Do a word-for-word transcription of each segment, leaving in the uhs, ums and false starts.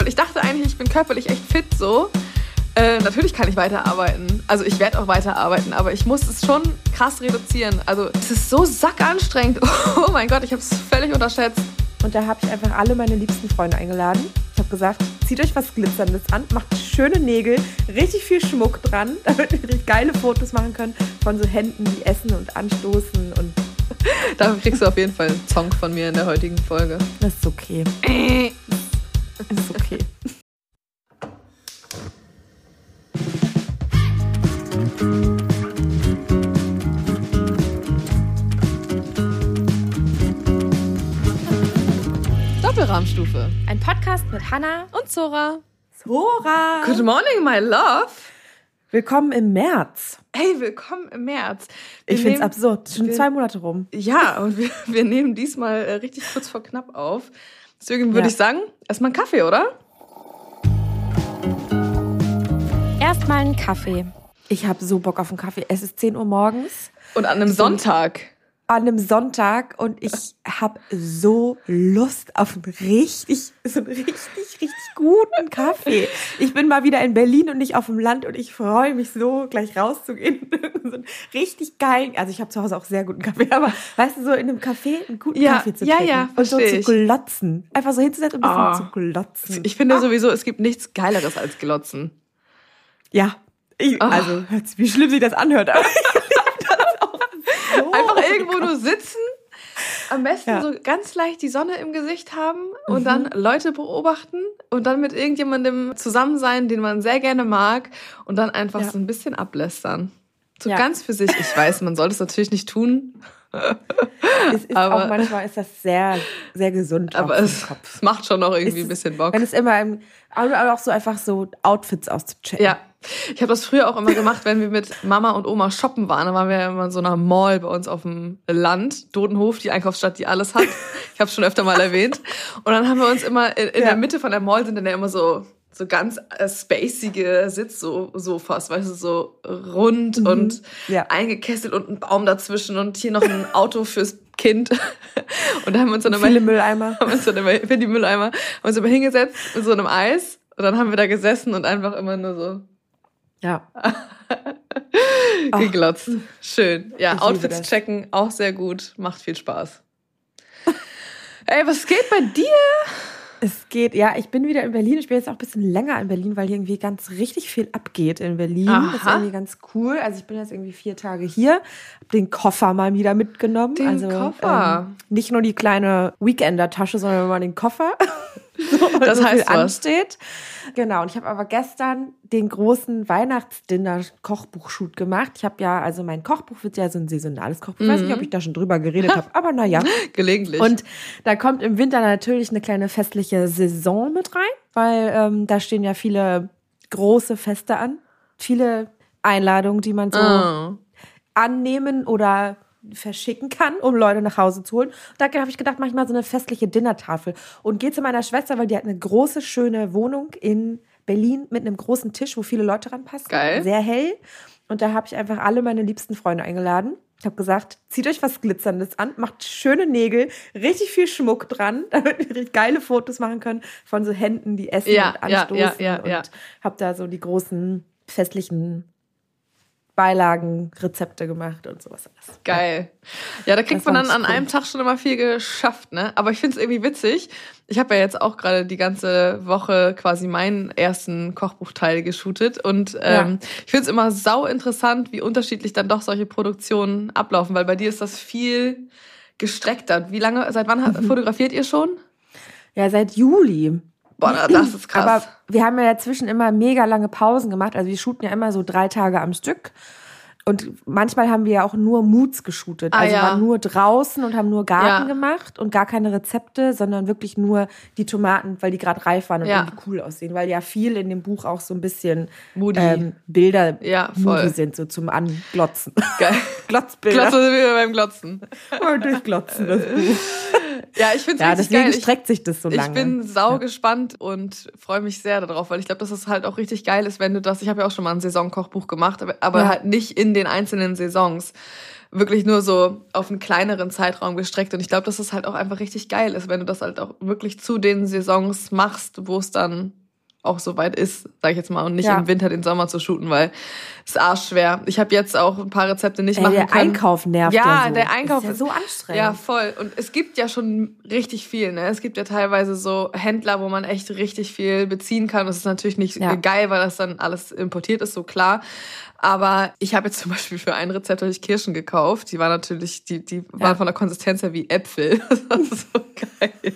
Ich dachte eigentlich, ich bin körperlich echt fit so. Äh, natürlich kann ich weiterarbeiten. Also ich werde auch weiterarbeiten, aber ich muss es schon krass reduzieren. Also es ist so sackanstrengend. Oh mein Gott, ich habe es völlig unterschätzt. Und da habe ich einfach alle meine liebsten Freunde eingeladen. Ich habe gesagt, zieht euch was Glitzerndes an, macht schöne Nägel, richtig viel Schmuck dran, damit wir richtig geile Fotos machen können von so Händen, die essen und anstoßen. Und dafür kriegst du auf jeden Fall einen Song von mir in der heutigen Folge. Das ist okay. Das ist okay. Doppelrahmstufe. Ein Podcast mit Hannah Und Zora. Zora. Good morning, my love. Willkommen im März. Hey, willkommen im März. Wir ich finde es nehmen- absurd. Schon wir- zwei Monate rum. Ja, und wir, wir nehmen diesmal äh, richtig kurz vor knapp auf. Deswegen würde Ja. ich sagen, erstmal einen Kaffee, oder? Erstmal einen Kaffee. Ich habe so Bock auf einen Kaffee. Es ist zehn Uhr morgens Und an einem Sonntag. an einem Sonntag und ich habe so Lust auf einen richtig, so einen richtig, richtig guten Kaffee. Ich bin mal wieder in Berlin und nicht auf dem Land und ich freue mich so, gleich rauszugehen. So einen richtig geilen, also ich habe zu Hause auch sehr guten Kaffee, aber weißt du, so in einem Café einen guten Ja, Kaffee zu ja, trinken ja, und so versteh zu ich. glotzen. Einfach so hinzusetzen und ein bisschen Oh. zu glotzen. Ich finde sowieso, es gibt nichts Geileres als Glotzen. Ja, ich, Oh. also wie schlimm sich das anhört, aber so. Einfach irgendwo nur sitzen, am besten Ja. so ganz leicht die Sonne im Gesicht haben und dann Leute beobachten und dann mit irgendjemandem zusammen sein, den man sehr gerne mag und dann einfach Ja. so ein bisschen ablästern. So Ja. ganz für sich. Ich weiß, man sollte es natürlich nicht tun, Es ist Aber- auch manchmal ist das sehr, sehr gesund. aber auch für den es, Kopf. es macht schon noch irgendwie Es ein bisschen Bock. Wenn es immer im, aber auch so einfach so Outfits auszuchecken. Ja, ich habe das früher auch immer gemacht, wenn wir mit Mama und Oma shoppen waren. Da waren wir ja immer in so einer Mall bei uns auf dem Land, Dodenhof, die Einkaufsstadt, die alles hat. Ich habe es schon öfter mal erwähnt. Und dann haben wir uns immer in, in Ja. der Mitte von der Mall sind dann ja immer so so ganz äh, spacige Sitzsofas, weißt du, so rund und Ja. eingekesselt und ein Baum dazwischen und hier noch ein Auto fürs Kind. Und da haben wir uns dann immer Viele Mülleimer. haben uns dann immer für die Mülleimer haben uns immer hingesetzt mit so einem Eis und dann haben wir da gesessen und einfach immer nur so Ja. geglotzt. Schön. Ja, Ich liebe Outfits das. checken, auch sehr gut. Macht viel Spaß. Ey, was geht bei dir? Es geht, ja, ich bin wieder in Berlin. Ich bin jetzt auch ein bisschen länger in Berlin, weil hier irgendwie ganz richtig viel abgeht in Berlin. Das ist Aha. irgendwie ganz cool. Also ich bin jetzt irgendwie vier Tage hier, hab den Koffer mal wieder mitgenommen. Den also, Koffer? Ähm, nicht nur die kleine Weekender-Tasche, sondern mal den Koffer. So, Das so heißt viel was. ansteht. Genau, und ich habe aber gestern den großen Weihnachtsdinner-Kochbuch-Shoot gemacht. Ich habe ja, also mein Kochbuch wird ja so ein saisonales Kochbuch. Ich weiß nicht, ob ich da schon drüber geredet habe, aber naja. Gelegentlich. Und da kommt im Winter natürlich eine kleine festliche Saison mit rein, weil ähm, da stehen ja viele große Feste an. Viele Einladungen, die man so oh. annehmen oder verschicken kann, um Leute nach Hause zu holen. Und da habe ich gedacht, mach ich mal so eine festliche Dinnertafel. Und gehe zu meiner Schwester, weil die hat eine große, schöne Wohnung in Berlin mit einem großen Tisch, wo viele Leute ranpassen. Geil. Sehr hell. Und da habe ich einfach alle meine liebsten Freunde eingeladen. Ich habe gesagt, zieht euch was Glitzerndes an, macht schöne Nägel, richtig viel Schmuck dran, damit wir richtig geile Fotos machen können von so Händen, die essen Ja, und ja, anstoßen. ja, ja, und ja. habe da so die großen festlichen Beilagen, Rezepte gemacht und sowas alles. Geil. Ja, da kriegt Das man war dann an cool. einem Tag schon immer viel geschafft, ne? Aber ich finde es irgendwie witzig. Ich habe ja jetzt auch gerade die ganze Woche quasi meinen ersten Kochbuchteil geshootet und ähm, ich finde es immer sau interessant, wie unterschiedlich dann doch solche Produktionen ablaufen, weil bei dir ist das viel gestreckter. Wie lange, seit wann Mhm. fotografiert ihr schon? Ja, seit Juli. Boah, das ist krass. Aber wir haben ja dazwischen immer mega lange Pausen gemacht. Also wir shooten ja immer so drei Tage am Stück. Und manchmal haben wir ja auch nur Moods geshootet. Ah, Also ja. waren nur draußen und haben nur Garten Ja. gemacht und gar keine Rezepte, sondern wirklich nur die Tomaten, weil die gerade reif waren und Ja. irgendwie cool aussehen. Weil ja viel in dem Buch auch so ein bisschen Moody. ähm, Bilder Ja, voll. moody sind, so zum Anglotzen. Geil. Glotzbilder. Glotze sind wir beim Glotzen. Mal durchglotzen, das Buch. Ja, ich finde es ja, richtig deswegen geil. Ich, streckt sich das so lange. Ich bin sau ja. gespannt und freue mich sehr darauf, weil ich glaube, dass es halt auch richtig geil ist, wenn du das, ich habe ja auch schon mal ein Saisonkochbuch gemacht, aber, aber ja. halt nicht in den einzelnen Saisons. Wirklich nur so auf einen kleineren Zeitraum gestreckt. Und ich glaube, dass es halt auch einfach richtig geil ist, wenn du das halt auch wirklich zu den Saisons machst, wo es dann auch so weit ist, sag ich jetzt mal, und nicht ja. im Winter den Sommer zu shooten, weil es ist arschschwer. Ich habe jetzt auch ein paar Rezepte nicht Ey, machen der können. Der Einkauf nervt ja, ja so. der Einkauf ist ja so anstrengend. Ja, voll. Und es gibt ja schon richtig viel, ne? Es gibt ja teilweise so Händler, wo man echt richtig viel beziehen kann. Das ist natürlich nicht ja. geil, weil das dann alles importiert ist, so klar. Aber ich habe jetzt zum Beispiel für ein Rezept habe ich Kirschen gekauft. Die waren natürlich, die, die ja. waren von der Konsistenz her wie Äpfel. Das war so geil.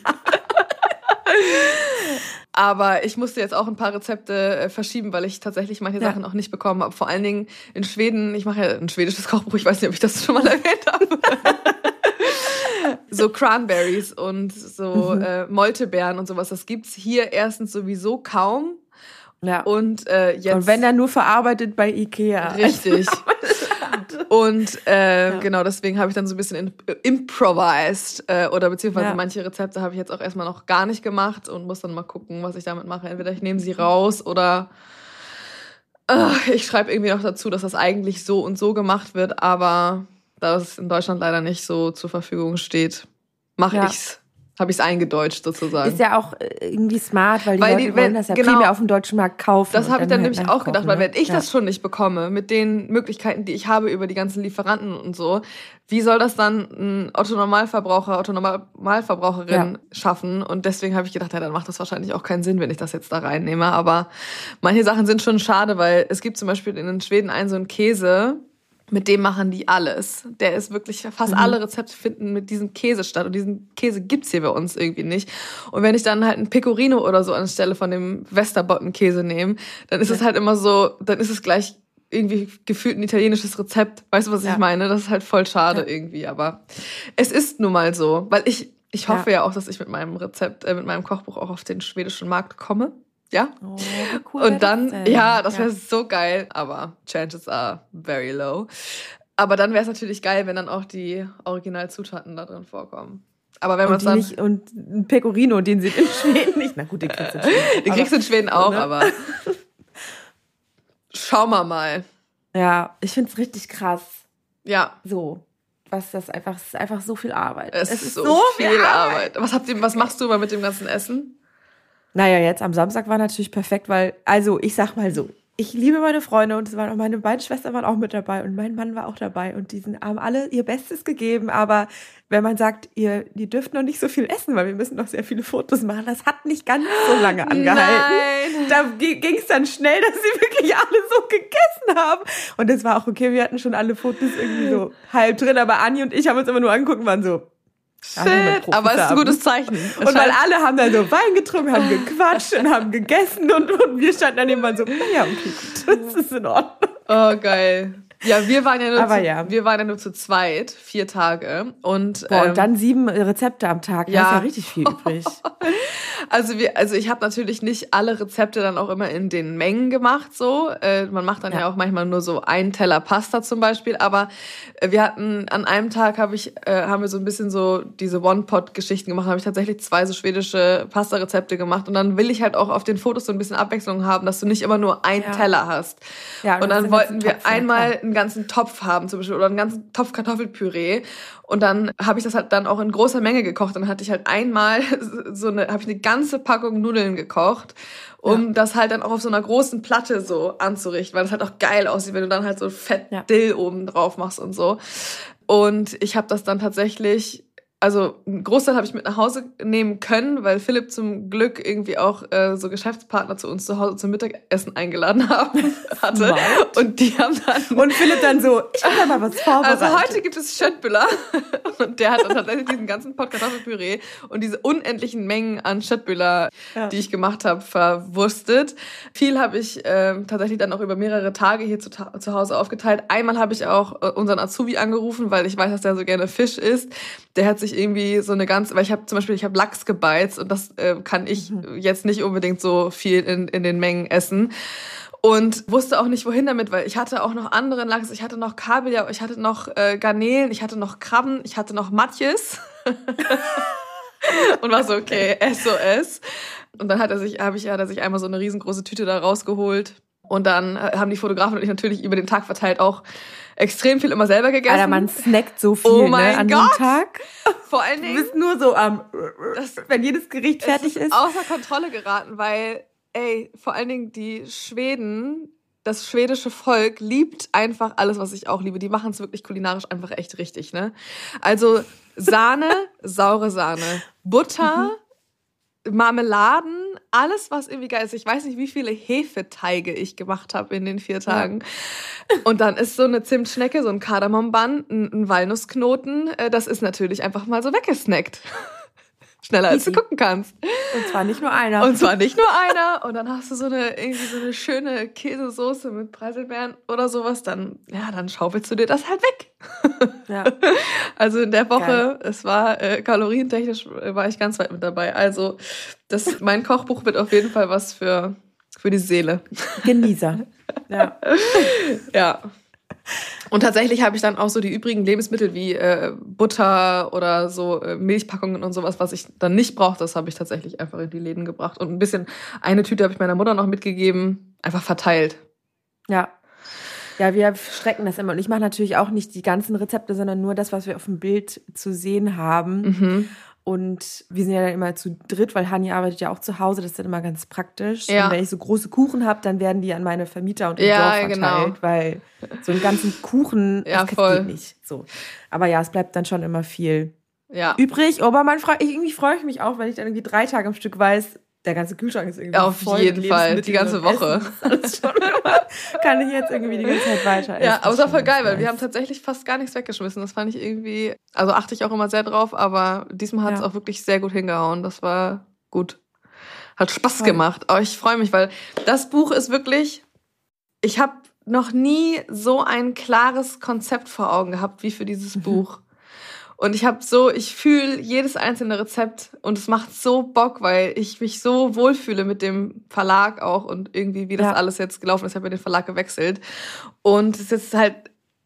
Aber ich musste jetzt auch ein paar Rezepte äh, verschieben, weil ich tatsächlich manche ja. Sachen auch nicht bekommen habe. Vor allen Dingen in Schweden, ich mache ja ein schwedisches Kochbuch, ich weiß nicht, ob ich das schon mal erwähnt habe. So Cranberries und so mhm. äh, Moltebeeren und sowas, das gibt's hier erstens sowieso kaum. Ja. Und, äh, jetzt, und wenn dann nur verarbeitet bei Ikea. Richtig. Und äh, ja. genau, deswegen habe ich dann so ein bisschen in, improvised äh, oder beziehungsweise ja. manche Rezepte habe ich jetzt auch erstmal noch gar nicht gemacht und muss dann mal gucken, was ich damit mache. Entweder ich nehme sie raus oder äh, ich schreibe irgendwie noch dazu, dass das eigentlich so und so gemacht wird, aber da es in Deutschland leider nicht so zur Verfügung steht, mache ja. ich's. Habe ich es eingedeutscht sozusagen. Ist ja auch irgendwie smart, weil die weil Leute die, wenn, wollen das ja genau, primär auf dem deutschen Markt kaufen. Das habe ich dann nämlich auch gedacht, kaufen, weil wenn ich ja. das schon nicht bekomme, mit den Möglichkeiten, die ich habe über die ganzen Lieferanten und so, wie soll das dann ein Otto-Normalverbraucher, Otto-Normalverbraucherin ja. schaffen? Und deswegen habe ich gedacht, ja, dann macht das wahrscheinlich auch keinen Sinn, wenn ich das jetzt da reinnehme. Aber manche Sachen sind schon schade, weil es gibt zum Beispiel in Schweden einen so einen Käse, mit dem machen die alles. Der ist wirklich, fast mhm. alle Rezepte finden mit diesem Käse statt. Und diesen Käse gibt's hier bei uns irgendwie nicht. Und wenn ich dann halt ein Pecorino oder so anstelle von dem Westerbotten-Käse nehme, dann ist ja. es halt immer so, dann ist es gleich irgendwie gefühlt ein italienisches Rezept. Weißt du, was ja. ich meine? Das ist halt voll schade ja. irgendwie. Aber es ist nun mal so. Weil ich, ich hoffe ja. ja auch, dass ich mit meinem Rezept, äh, mit meinem Kochbuch auch auf den schwedischen Markt komme. Ja. Oh, wie cool. Und dann, das ja, das wäre ja. so geil, aber chances are very low. Aber dann wäre es natürlich geil, wenn dann auch die Originalzutaten da drin vorkommen. Aber wenn man dann nicht und ein Pecorino, den sie in Schweden nicht. Na gut, den kriegst du in Schweden. Den kriegst du in Schweden auch, ne? Aber schauen wir mal. Ja, ich find's richtig krass. Ja. So. Was das einfach, es ist einfach so viel Arbeit. Es, es ist so, so viel Arbeit. Arbeit. Was habt ihr, was machst du immer mit dem ganzen Essen? Naja, jetzt am Samstag war natürlich perfekt, weil, also ich sag mal so, ich liebe meine Freunde und es waren auch meine beiden Schwestern waren auch mit dabei und mein Mann war auch dabei und die sind, haben alle ihr Bestes gegeben, aber wenn man sagt, ihr, ihr dürft noch nicht so viel essen, weil wir müssen noch sehr viele Fotos machen, das hat nicht ganz so lange angehalten. Nein. Da ging es dann schnell, dass sie wirklich alle so gegessen haben und das war auch okay, wir hatten schon alle Fotos irgendwie so halb drin, aber Anni und ich haben uns immer nur angeguckt und waren so, shit, aber es ist ein gutes Zeichen. Und weil alle haben da so Wein getrunken, haben gequatscht und haben gegessen und, und wir standen daneben und waren so, ja, okay, gut, das ist in Ordnung. Oh, geil. Ja, wir waren ja nur, aber zu, ja. wir waren ja nur zu zweit, vier Tage. Und, Boah, ähm, und dann sieben Rezepte am Tag, ja. da ist ja richtig viel übrig. Also wir, also ich habe natürlich nicht alle Rezepte dann auch immer in den Mengen gemacht, so. Äh, man macht dann ja. ja auch manchmal nur so einen Teller Pasta zum Beispiel, aber äh, wir hatten, an einem Tag habe ich, äh, haben wir so ein bisschen so diese One-Pot-Geschichten gemacht, habe ich tatsächlich zwei so schwedische Pasta-Rezepte gemacht und dann will ich halt auch auf den Fotos so ein bisschen Abwechslung haben, dass du nicht immer nur einen ja. Teller hast. Ja, und, und dann wollten wir Topf, einmal ja, einen ganzen Topf haben zum Beispiel oder einen ganzen Topf Kartoffelpüree und dann habe ich das halt dann auch in großer Menge gekocht. Dann hatte ich halt einmal so eine, habe ich eine ganze Packung Nudeln gekocht, um ja. das halt dann auch auf so einer großen Platte so anzurichten, weil das halt auch geil aussieht, wenn du dann halt so fett ja. Dill oben drauf machst und so. Und ich habe das dann tatsächlich, also einen Großteil habe ich mit nach Hause nehmen können, weil Philipp zum Glück irgendwie auch äh, so Geschäftspartner zu uns zu Hause zum Mittagessen eingeladen haben, hatte. Smart. Und die haben dann... Und Philipp dann so, ich habe da mal was vorbereitet. Also heute gibt es Schöttbüller. Und der hat dann tatsächlich diesen ganzen Pot Kartoffelpüree und diese unendlichen Mengen an Schöttbüller, ja. die ich gemacht habe, verwurstet. Viel habe ich äh, tatsächlich dann auch über mehrere Tage hier zu, zu Hause aufgeteilt. Einmal habe ich auch äh, unseren Azubi angerufen, weil ich weiß, dass der so gerne Fisch isst. Der hat sich irgendwie so eine ganze, weil ich habe zum Beispiel, ich habe Lachs gebeizt und das äh, kann ich mhm. jetzt nicht unbedingt so viel in, in den Mengen essen. Und wusste auch nicht, wohin damit, weil ich hatte auch noch anderen Lachs, ich hatte noch Kabeljau, ich hatte noch äh, Garnelen, ich hatte noch Krabben, ich hatte noch Matjes. Und war so, okay, S O S. Und dann hat er sich, habe ich, hat er sich einmal so eine riesengroße Tüte da rausgeholt. Und dann haben die Fotografen und ich natürlich über den Tag verteilt auch extrem viel immer selber gegessen. Alter, man snackt so viel, oh mein ne, an Gott. dem Tag. Vor allen Dingen. Du bist nur so am, das, wenn jedes Gericht fertig ist. ist. Außer Kontrolle geraten, weil, ey, vor allen Dingen die Schweden, das schwedische Volk liebt einfach alles, was ich auch liebe. Die machen es wirklich kulinarisch einfach echt richtig, ne? Also Sahne, saure Sahne, Butter, mhm. Marmeladen, alles, was irgendwie geil ist. Ich weiß nicht, wie viele Hefeteige ich gemacht habe in den vier Tagen. Ja. Und dann ist so eine Zimtschnecke, so ein Kardamombann, ein, ein Walnussknoten. Das ist natürlich einfach mal so weggesnackt. Schneller, als Easy. Du gucken kannst. Und zwar nicht nur einer. Und zwar nicht nur einer. Und dann hast du so eine, irgendwie so eine schöne Käsesoße mit Preiselbeeren oder sowas. Dann, ja, dann schaufelst du dir das halt weg. Ja. Also in der Woche, geil. Es war äh, kalorientechnisch, äh, war ich ganz weit mit dabei. Also das, mein Kochbuch wird auf jeden Fall was für, für die Seele. Genießer. Ja. Ja. Und tatsächlich habe ich dann auch so die übrigen Lebensmittel wie äh, Butter oder so äh, Milchpackungen und sowas, was ich dann nicht brauche, das habe ich tatsächlich einfach in die Läden gebracht. Und ein bisschen, eine Tüte habe ich meiner Mutter noch mitgegeben, einfach verteilt. Ja. Ja, wir strecken das immer. Und ich mache natürlich auch nicht die ganzen Rezepte, sondern nur das, was wir auf dem Bild zu sehen haben. Mhm. Und wir sind ja dann immer zu dritt, weil Hani arbeitet ja auch zu Hause. Das ist dann immer ganz praktisch. Ja. Und wenn ich so große Kuchen habe, dann werden die an meine Vermieter und im ja, Dorf verteilt. Genau. Weil so einen ganzen Kuchen, ja, das voll. Geht nicht. So. Aber ja, es bleibt dann schon immer viel ja. übrig. Aber man freu, irgendwie freue ich mich auch, wenn ich dann irgendwie drei Tage am Stück weiß, der ganze Kühlschrank ist irgendwie auf voll jeden Fall, die ganze Woche. Alles schon kann ich jetzt irgendwie die ganze Zeit weiter essen. Ja, aber es war voll geil, weil wir haben tatsächlich fast gar nichts weggeschmissen. Das fand ich irgendwie, also achte ich auch immer sehr drauf, aber diesmal hat es ja. auch wirklich sehr gut hingehauen. Das war gut. Hat Spaß voll. gemacht. Aber ich freue mich, weil das Buch ist wirklich, ich habe noch nie so ein klares Konzept vor Augen gehabt wie für dieses mhm. Buch. Und ich habe so, ich fühle jedes einzelne Rezept und es macht so Bock, weil ich mich so wohlfühle mit dem Verlag auch und irgendwie, wie das ja. alles jetzt gelaufen ist. Ich habe ja den Verlag gewechselt. Und es ist halt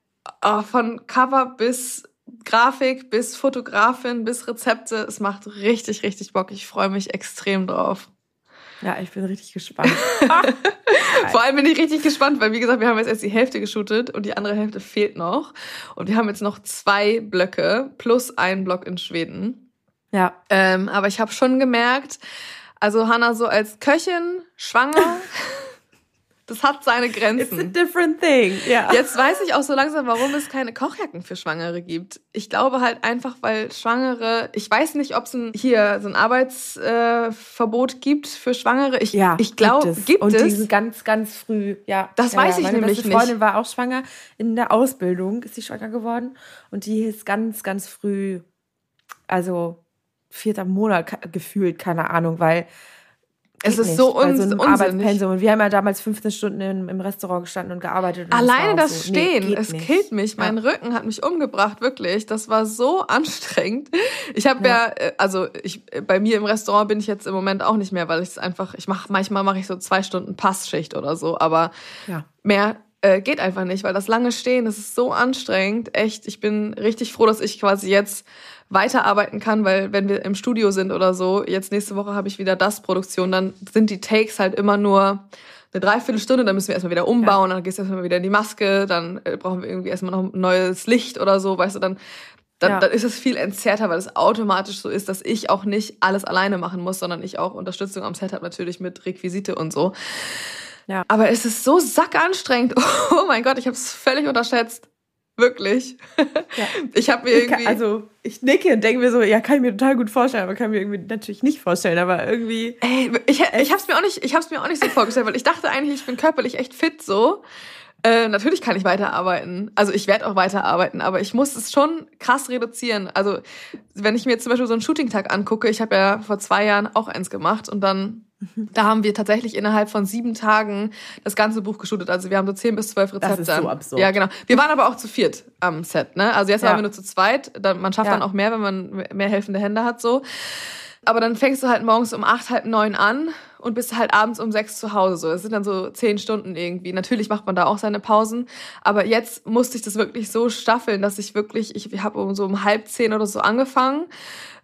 oh, von Cover bis Grafik, bis Fotografin, bis Rezepte. Es macht richtig, richtig Bock. Ich freue mich extrem drauf. Ja, ich bin richtig gespannt. Vor allem bin ich richtig gespannt, weil wie gesagt, wir haben jetzt erst die Hälfte geshootet und die andere Hälfte fehlt noch. Und wir haben jetzt noch zwei Blöcke plus einen Block in Schweden. Ja. Ähm, aber ich habe schon gemerkt, also Hannah so als Köchin, schwanger, das hat seine Grenzen. It's a different thing. Yeah. Jetzt weiß ich auch so langsam, warum es keine Kochjacken für Schwangere gibt. Ich glaube halt einfach, weil Schwangere, ich weiß nicht, ob es ein, hier so ein Arbeitsverbot äh, gibt für Schwangere. Ich, ja, ich glaube, gibt es. Gibt Und es. die sind ganz, ganz früh, ja. Das ja, weiß ja. ich Meine nämlich beste nicht. Meine Freundin war auch schwanger in der Ausbildung, ist sie schwanger geworden. Und die ist ganz, ganz früh, also vierter Monat gefühlt, keine Ahnung, weil es ist nicht, so, un- so ein unsinnig. Arbeitspensum. Und wir haben ja damals fünfzehn Stunden im, im Restaurant gestanden und gearbeitet. Und alleine das, das so. Stehen, nee, es nicht. killt mich. Mein ja. Rücken hat mich umgebracht, wirklich. Das war so anstrengend. Ich habe ja. ja, also ich bei mir im Restaurant bin ich jetzt im Moment auch nicht mehr, weil ich es einfach, ich mache manchmal mache ich so zwei Stunden Passschicht oder so, aber ja. mehr äh, geht einfach nicht, weil das lange Stehen, das ist so anstrengend. Echt, ich bin richtig froh, dass ich quasi jetzt weiterarbeiten kann, weil wenn wir im Studio sind oder so, jetzt nächste Woche habe ich wieder das Produktion, dann sind die Takes halt immer nur eine Dreiviertelstunde, dann müssen wir erstmal wieder umbauen, ja. dann gehst du erstmal wieder in die Maske, dann äh, brauchen wir irgendwie erstmal noch ein neues Licht oder so, weißt du, dann, dann, ja. dann ist es viel entzerrter, weil es automatisch so ist, dass ich auch nicht alles alleine machen muss, sondern ich auch Unterstützung am Set habe, natürlich mit Requisite und so. Ja. Aber es ist so sackanstrengend. Oh mein Gott, ich habe es völlig unterschätzt. Wirklich. Ja. Ich habe mir irgendwie... Ich kann, also ich nicke und denke mir so, ja, kann ich mir total gut vorstellen, aber kann mir irgendwie natürlich nicht vorstellen, aber irgendwie... Ey, ich, ich hab's mir auch nicht, ich hab's mir auch nicht so vorgestellt, weil ich dachte eigentlich, ich bin körperlich echt fit so. Äh, natürlich kann ich weiterarbeiten. Also ich werde auch weiterarbeiten, aber ich muss es schon krass reduzieren. Also wenn ich mir jetzt zum Beispiel so einen Shooting-Tag angucke, ich habe ja vor zwei Jahren auch eins gemacht und dann... Da haben wir tatsächlich innerhalb von sieben Tagen das ganze Buch geshootet. Also wir haben so zehn bis zwölf Rezepte. Das ist so absurd. Ja, genau. Wir waren aber auch zu viert am Set, ne? Also jetzt ja. waren wir nur zu zweit. Man schafft ja. dann auch mehr, wenn man mehr helfende Hände hat, so. Aber dann fängst du halt morgens um acht, halb neun an und bist halt abends um sechs zu Hause. So, das sind dann so zehn Stunden irgendwie. Natürlich macht man da auch seine Pausen. Aber jetzt musste ich das wirklich so staffeln, dass ich wirklich, ich habe um so um halb zehn oder so angefangen.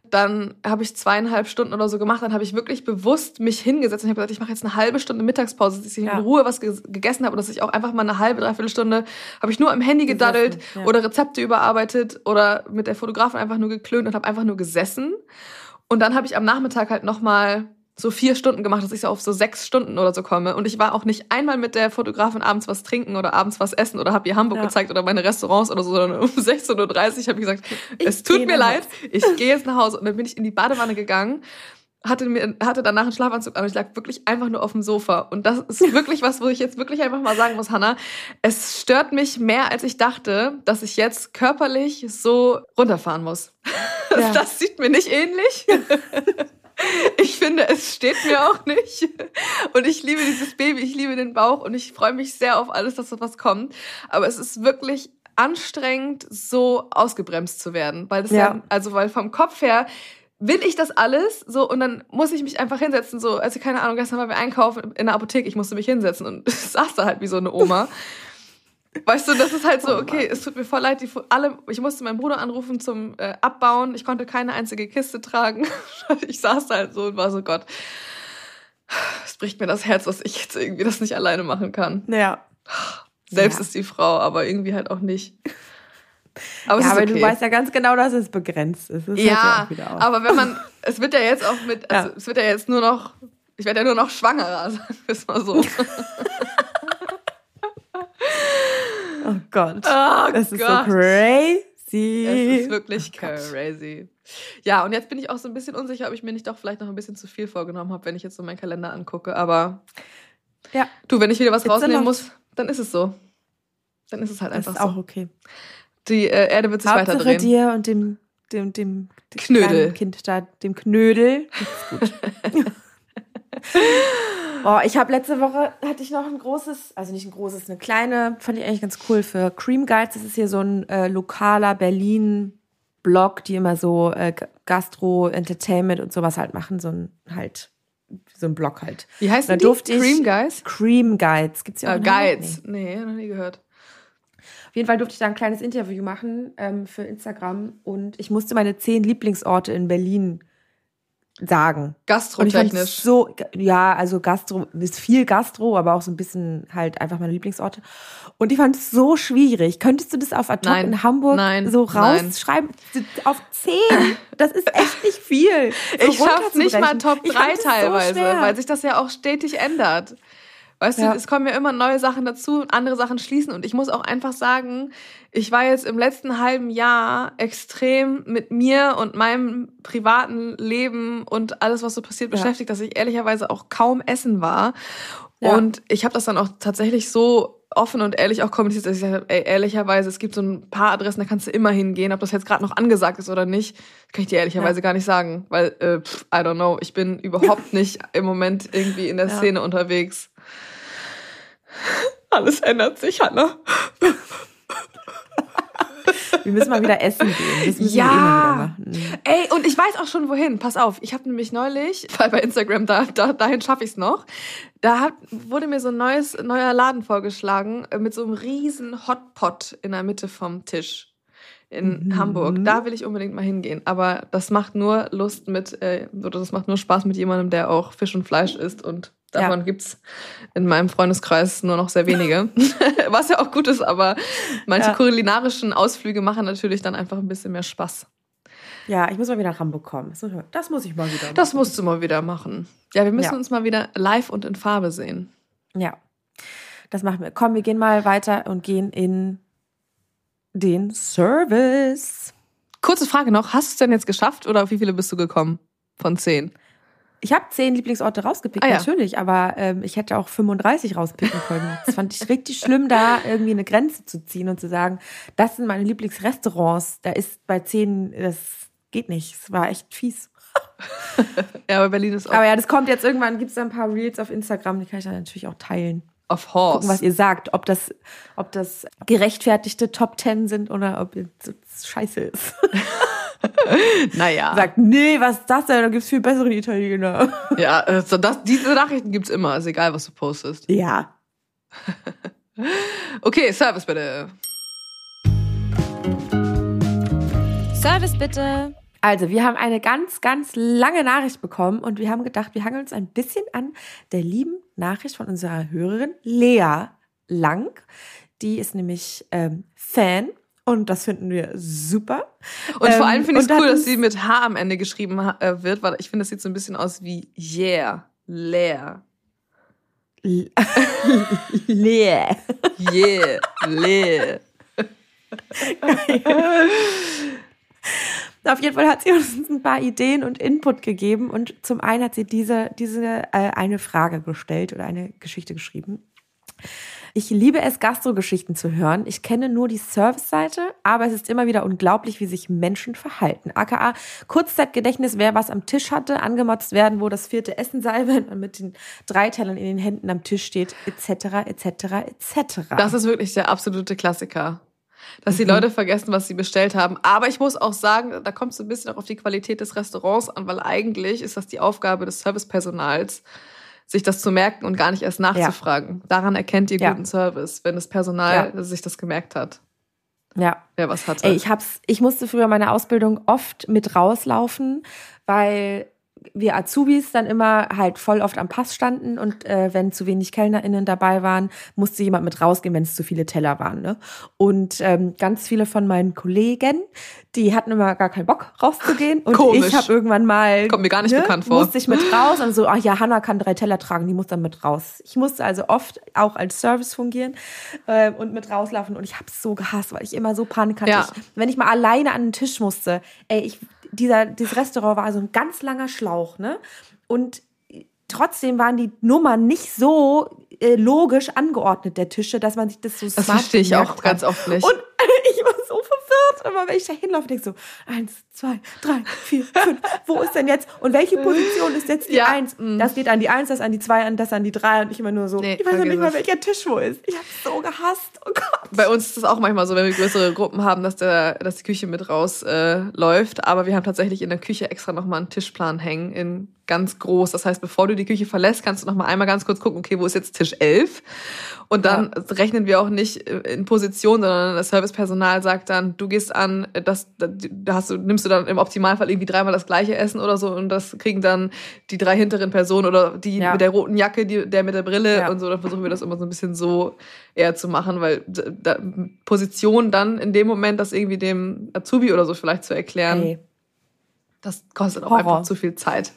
Dann habe ich zweieinhalb Stunden oder so gemacht. Dann habe ich wirklich bewusst mich hingesetzt und habe gesagt, ich mache jetzt eine halbe Stunde Mittagspause, dass ich ja. in Ruhe was ge- gegessen habe und dass ich auch einfach mal eine halbe, dreiviertel Stunde habe ich nur am Handy gedaddelt ja. oder Rezepte überarbeitet oder mit der Fotografin einfach nur geklönt und habe einfach nur gesessen. Und dann habe ich am Nachmittag halt nochmal so vier Stunden gemacht, dass ich so auf so sechs Stunden oder so komme. Und ich war auch nicht einmal mit der Fotografin abends was trinken oder abends was essen oder habe ihr Hamburg ja. gezeigt oder meine Restaurants oder so, sondern um sechzehn Uhr dreißig habe ich gesagt, ich es tut mir leid, ich gehe jetzt nach Hause. Und dann bin ich in die Badewanne gegangen, hatte, mir, hatte danach einen Schlafanzug an und ich lag wirklich einfach nur auf dem Sofa. Und das ist wirklich was, wo ich jetzt wirklich einfach mal sagen muss, Hannah, es stört mich mehr, als ich dachte, dass ich jetzt körperlich so runterfahren muss. Ja. Das sieht mir nicht ähnlich. Ich finde, es steht mir auch nicht. Und ich liebe dieses Baby, ich liebe den Bauch und ich freue mich sehr auf alles, dass so was kommt. Aber es ist wirklich anstrengend, so ausgebremst zu werden. Weil das ja. ja, also weil vom Kopf her will ich das alles so und dann muss ich mich einfach hinsetzen. So, also keine Ahnung, gestern waren wir einkaufen in der Apotheke, ich musste mich hinsetzen und saß da halt wie so eine Oma. Weißt du, das ist halt so, okay, es tut mir voll leid, die alle, ich musste meinen Bruder anrufen zum äh, Abbauen, ich konnte keine einzige Kiste tragen. Ich saß da halt so und war so, Gott, es bricht mir das Herz, dass ich jetzt irgendwie das nicht alleine machen kann. Ja. Selbst ja. ist die Frau, aber irgendwie halt auch nicht. Aber, ja, es ist aber okay. du weißt ja ganz genau, dass es begrenzt ist. Das ja, ja auch wieder auf. Aber wenn man, es wird ja jetzt auch mit, also ja. es wird ja jetzt nur noch, ich werde ja nur noch schwangerer, sagen wir es mal so. Oh Gott. Oh das ist Gott. so crazy. Es ist wirklich oh crazy. Ja, und jetzt bin ich auch so ein bisschen unsicher, ob ich mir nicht doch vielleicht noch ein bisschen zu viel vorgenommen habe, wenn ich jetzt so meinen Kalender angucke. Aber ja. du, wenn ich wieder was jetzt rausnehmen muss, dann ist es so. Dann ist es halt einfach so. Das ist auch okay. Die äh, Erde wird sich Hauptsache weiterdrehen. dir und dem, dem, dem, dem Knödel. Kind da, dem Knödel. Das ist gut. Oh, ich habe letzte Woche, hatte ich noch ein großes, also nicht ein großes, eine kleine, fand ich eigentlich ganz cool für Cream Guides. Das ist hier so ein äh, lokaler Berlin-Blog, die immer so äh, Gastro, Entertainment und sowas halt machen. So ein halt, so ein Blog halt. Wie heißt denn die? Cream Guides? Cream Guides. Gibt's ja auch uh, Guides. Nee. nee, noch nie gehört. Auf jeden Fall durfte ich da ein kleines Interview machen ähm, für Instagram und ich musste meine zehn Lieblingsorte in Berlin sagen. Gastrotechnisch. So, ja, also Gastro, ist viel Gastro, aber auch so ein bisschen halt einfach meine Lieblingsorte. Und ich fand es so schwierig. Könntest du das auf ad hoc in Hamburg nein, so rausschreiben? Nein. Auf zehn? Das ist echt nicht viel. So ich schaff's nicht mal Top drei teilweise, so weil sich das ja auch stetig ändert. Weißt ja. du, es kommen ja immer neue Sachen dazu, andere Sachen schließen. Und ich muss auch einfach sagen, ich war jetzt im letzten halben Jahr extrem mit mir und meinem privaten Leben und alles, was so passiert, ja. beschäftigt, dass ich ehrlicherweise auch kaum essen war. Ja. Und ich habe das dann auch tatsächlich so offen und ehrlich auch kommuniziert, dass ich gesagt habe, ey, ehrlicherweise, es gibt so ein paar Adressen, da kannst du immer hingehen. Ob das jetzt gerade noch angesagt ist oder nicht, kann ich dir ehrlicherweise ja. gar nicht sagen. Weil, äh, pff, I don't know, ich bin überhaupt nicht im Moment irgendwie in der ja. Szene unterwegs. Alles ändert sich, Hannah. Wir müssen mal wieder essen gehen. Das müssen ja. wir immer wieder machen. Ey, und ich weiß auch schon, wohin. Pass auf, ich habe nämlich neulich, weil bei Instagram, da, da dahin schaffe ich es noch, da hat, wurde mir so ein neues, neuer Laden vorgeschlagen mit so einem riesen Hotpot in der Mitte vom Tisch in mhm. Hamburg. Da will ich unbedingt mal hingehen. Aber das macht nur Lust mit, äh, oder das macht nur Spaß mit jemandem, der auch Fisch und Fleisch isst und davon ja. gibt's in meinem Freundeskreis nur noch sehr wenige. Was ja auch gut ist, aber manche ja. kulinarischen Ausflüge machen natürlich dann einfach ein bisschen mehr Spaß. Ja, ich muss mal wieder nach Hamburg kommen. Das muss ich mal, das muss ich mal wieder machen. Das musst du mal wieder machen. Ja, wir müssen ja. uns mal wieder live und in Farbe sehen. Ja, das machen wir. Komm, wir gehen mal weiter und gehen in den Service. Kurze Frage noch, hast du es denn jetzt geschafft oder auf wie viele bist du gekommen von zehn? Ich habe zehn Lieblingsorte rausgepickt, ah, ja. natürlich, aber ähm, ich hätte auch fünfunddreißig rauspicken können. Das fand ich richtig schlimm, da irgendwie eine Grenze zu ziehen und zu sagen, das sind meine Lieblingsrestaurants. Da ist bei zehn, das geht nicht. Es war echt fies. Ja, aber Berlin ist auch... Aber ja, das kommt jetzt irgendwann, gibt es da ein paar Reels auf Instagram, die kann ich dann natürlich auch teilen. Of course. Gucken, was ihr sagt, ob das, ob das gerechtfertigte Top Ten sind oder ob es scheiße ist. Naja. Sagt, nee, was ist das denn? Da gibt's viel bessere Italiener. Ja, also das, diese Nachrichten gibt's immer, ist egal, was du postest. Ja. Okay, Service bitte. Service bitte. Also, wir haben eine ganz, ganz lange Nachricht bekommen und wir haben gedacht, wir hangeln uns ein bisschen an der lieben Nachricht von unserer Hörerin Lea Lang. Die ist nämlich ähm, Fan und das finden wir super. Und vor allem Ähm, finde ich es und cool, hat dass uns- sie mit H am Ende geschrieben ha- äh, wird, weil ich finde, das sieht so ein bisschen aus wie Yeah, Lea. Lea. Yeah, Lea. Auf jeden Fall hat sie uns ein paar Ideen und Input gegeben und zum einen hat sie diese, diese äh, eine Frage gestellt oder eine Geschichte geschrieben. Ich liebe es, Gastro-Geschichten zu hören. Ich kenne nur die Service-Seite, aber es ist immer wieder unglaublich, wie sich Menschen verhalten. aka Kurzzeitgedächtnis, wer was am Tisch hatte, angemotzt werden, wo das vierte Essen sei, wenn man mit den drei Tellern in den Händen am Tisch steht, et cetera, et cetera, et cetera. Das ist wirklich der absolute Klassiker. Dass die Leute vergessen, was sie bestellt haben. Aber ich muss auch sagen, da kommt es so ein bisschen auch auf die Qualität des Restaurants an, weil eigentlich ist das die Aufgabe des Servicepersonals, sich das zu merken und gar nicht erst nachzufragen. Ja. Daran erkennt ihr Ja. guten Service, wenn das Personal Ja. sich das gemerkt hat, Ja. wer was hatte. Ey, ich hab's, ich musste früher meine Ausbildung oft mit rauslaufen, weil wir Azubis dann immer halt voll oft am Pass standen und äh, wenn zu wenig KellnerInnen dabei waren, musste jemand mit rausgehen, wenn es zu viele Teller waren. Ne? Und ähm, ganz viele von meinen Kollegen, die hatten immer gar keinen Bock rauszugehen und Komisch. ich habe irgendwann mal, Kommt mir gar nicht bekannt vor. musste ich mit raus und so, ach ja, Hannah kann drei Teller tragen, die muss dann mit raus. Ich musste also oft auch als Service fungieren äh, und mit rauslaufen und ich habe es so gehasst, weil ich immer so Panik hatte. Ja. Ich, wenn ich mal alleine an den Tisch musste, ey, ich Dieser, dieses Restaurant war so ein ganz langer Schlauch, ne? Und trotzdem waren die Nummern nicht so äh, logisch angeordnet, der Tische, dass man sich das so das smart verstehe ich gemerkt auch hat. ganz oft nicht. Und ich war so verwirrt, immer wenn ich da hinlaufe, denke so, eins, zwei, drei, vier, fünf, wo ist denn jetzt? Und welche Position ist jetzt die Ja, eins? mm. Das geht an die eins, das an die zwei, das an die drei und ich immer nur so, Nee, ich weiß ja nicht vergiss mal, es. welcher Tisch wo ist. Ich hab's so gehasst, oh Gott. Bei uns ist es auch manchmal so, wenn wir größere Gruppen haben, dass, der, dass die Küche mit raus äh, läuft. Aber wir haben tatsächlich in der Küche extra nochmal einen Tischplan hängen, in ganz groß. Das heißt, bevor du die Küche verlässt, kannst du nochmal einmal ganz kurz gucken, okay, wo ist jetzt Tisch elf? Und dann ja. rechnen wir auch nicht in Position, sondern das Servicepersonal sagt dann, du gehst an, das, da hast du, nimmst du dann im Optimalfall irgendwie dreimal das gleiche Essen oder so und das kriegen dann die drei hinteren Personen oder die ja. mit der roten Jacke, die, der mit der Brille ja. und so. Dann versuchen wir das immer so ein bisschen so eher zu machen, weil da, Position dann in dem Moment, das irgendwie dem Azubi oder so vielleicht zu erklären, hey. das kostet auch Horror. Einfach zu viel Zeit.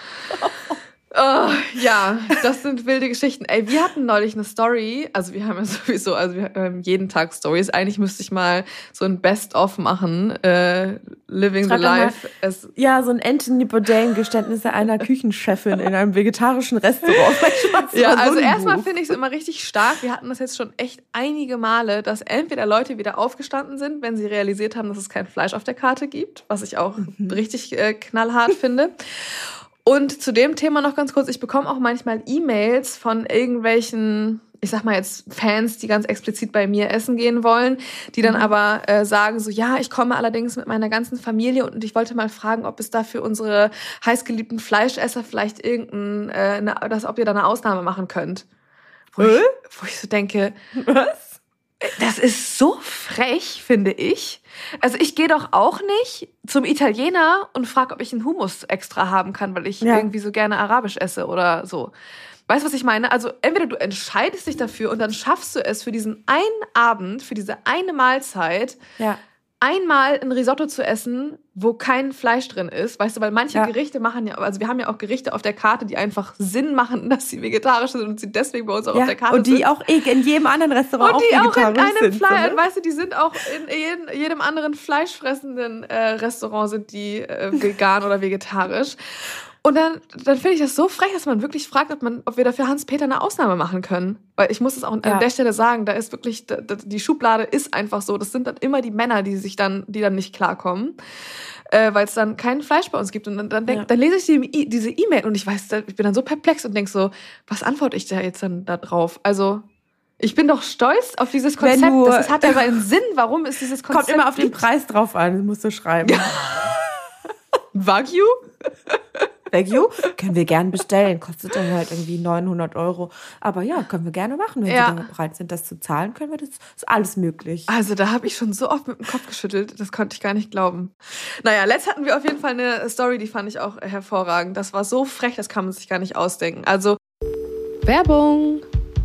Oh, ja, das sind wilde Geschichten. Ey, wir hatten neulich eine Story, also wir haben ja sowieso, also wir haben jeden Tag Stories. Eigentlich müsste ich mal so ein Best-of machen, äh, Living Schreib the Life. Mal, ja, so ein Anthony Bourdain-Geständnisse einer Küchenchefin in einem vegetarischen Restaurant. Ja, also erstmal finde ich es immer richtig stark. Wir hatten das jetzt schon echt einige Male, dass entweder Leute wieder aufgestanden sind, wenn sie realisiert haben, dass es kein Fleisch auf der Karte gibt, was ich auch mhm. richtig äh, knallhart finde. Und zu dem Thema noch ganz kurz, ich bekomme auch manchmal E-Mails von irgendwelchen, ich sag mal jetzt Fans, die ganz explizit bei mir essen gehen wollen, die dann aber äh, sagen so, ja, ich komme allerdings mit meiner ganzen Familie und ich wollte mal fragen, ob es da für unsere heißgeliebten Fleischesser vielleicht irgendein, äh, eine, das, ob ihr da eine Ausnahme machen könnt. Wo, äh? ich, wo ich so denke, was? Das ist so frech, finde ich. Also ich gehe doch auch nicht zum Italiener und frage, ob ich einen Hummus extra haben kann, weil ich ja. irgendwie so gerne arabisch esse oder so. Weißt du, was ich meine? Also entweder du entscheidest dich dafür und dann schaffst du es für diesen einen Abend, für diese eine Mahlzeit, ja. einmal ein Risotto zu essen, wo kein Fleisch drin ist, weißt du, weil manche ja. Gerichte machen ja, also wir haben ja auch Gerichte auf der Karte, die einfach Sinn machen, dass sie vegetarisch sind und sie deswegen bei uns auch ja. auf der Karte sind. Und die sind. Auch in jedem anderen Restaurant und die auch vegetarisch auch in einem sind. Fleisch, so, ne? Weißt du, die sind auch in jedem, jedem anderen fleischfressenden äh, Restaurant sind die äh, vegan oder vegetarisch. Und dann, dann finde ich das so frech, dass man wirklich fragt, ob, man, ob wir dafür Hans-Peter eine Ausnahme machen können. Weil ich muss es auch an ja. der Stelle sagen, da ist wirklich, da, die Schublade ist einfach so. Das sind dann immer die Männer, die sich dann, die dann nicht klarkommen, äh, weil es dann kein Fleisch bei uns gibt. Und dann, dann, denk, ja. dann lese ich die, diese E-Mail und ich weiß, ich bin dann so perplex und denke so, was antworte ich da jetzt dann da drauf? Also, ich bin doch stolz auf dieses Konzept. Du, das hat ja einen Sinn. Warum ist dieses Konzept? Kommt immer auf den Preis drauf an, musst du schreiben. Ja. Wagyu? Wagyu können wir gerne bestellen. Kostet dann halt irgendwie neunhundert Euro. Aber ja, können wir gerne machen. Wenn Ja. Sie dann bereit sind, das zu zahlen, können wir das, ist alles möglich. Also da habe ich schon so oft mit dem Kopf geschüttelt, das konnte ich gar nicht glauben. Naja, letzt hatten wir auf jeden Fall eine Story, die fand ich auch hervorragend. Das war so frech, das kann man sich gar nicht ausdenken. Also Werbung.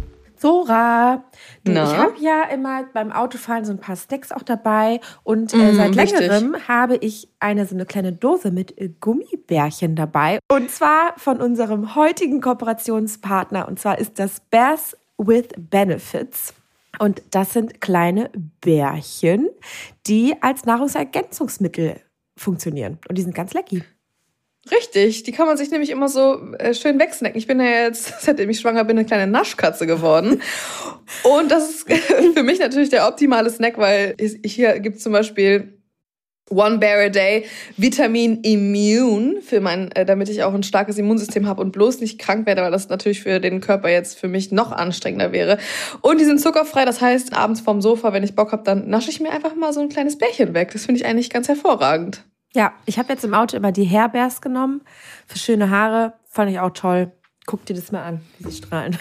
Zora, du, Na? ich habe ja immer beim Autofahren so ein paar Snacks auch dabei und äh, Mm, seit wichtig. längerem habe ich eine so eine kleine Dose mit äh, Gummibärchen dabei und zwar von unserem heutigen Kooperationspartner und zwar ist das Bears with Benefits und das sind kleine Bärchen, die als Nahrungsergänzungsmittel funktionieren und die sind ganz lecker. Richtig, die kann man sich nämlich immer so äh, schön wegsnacken. Ich bin ja jetzt, seitdem ich schwanger bin, eine kleine Naschkatze geworden. Und das ist für mich natürlich der optimale Snack, weil ich, hier gibt es zum Beispiel One Bear a Day, Vitamin Immune, für mein, äh, damit ich auch ein starkes Immunsystem habe und bloß nicht krank werde, weil das natürlich für den Körper jetzt für mich noch anstrengender wäre. Und die sind zuckerfrei, das heißt, abends vorm Sofa, wenn ich Bock habe, dann nasche ich mir einfach mal so ein kleines Bärchen weg. Das finde ich eigentlich ganz hervorragend. Ja, ich habe jetzt im Auto immer die Hair Bears genommen für schöne Haare. Fand ich auch toll. Guck dir das mal an, wie sie strahlen.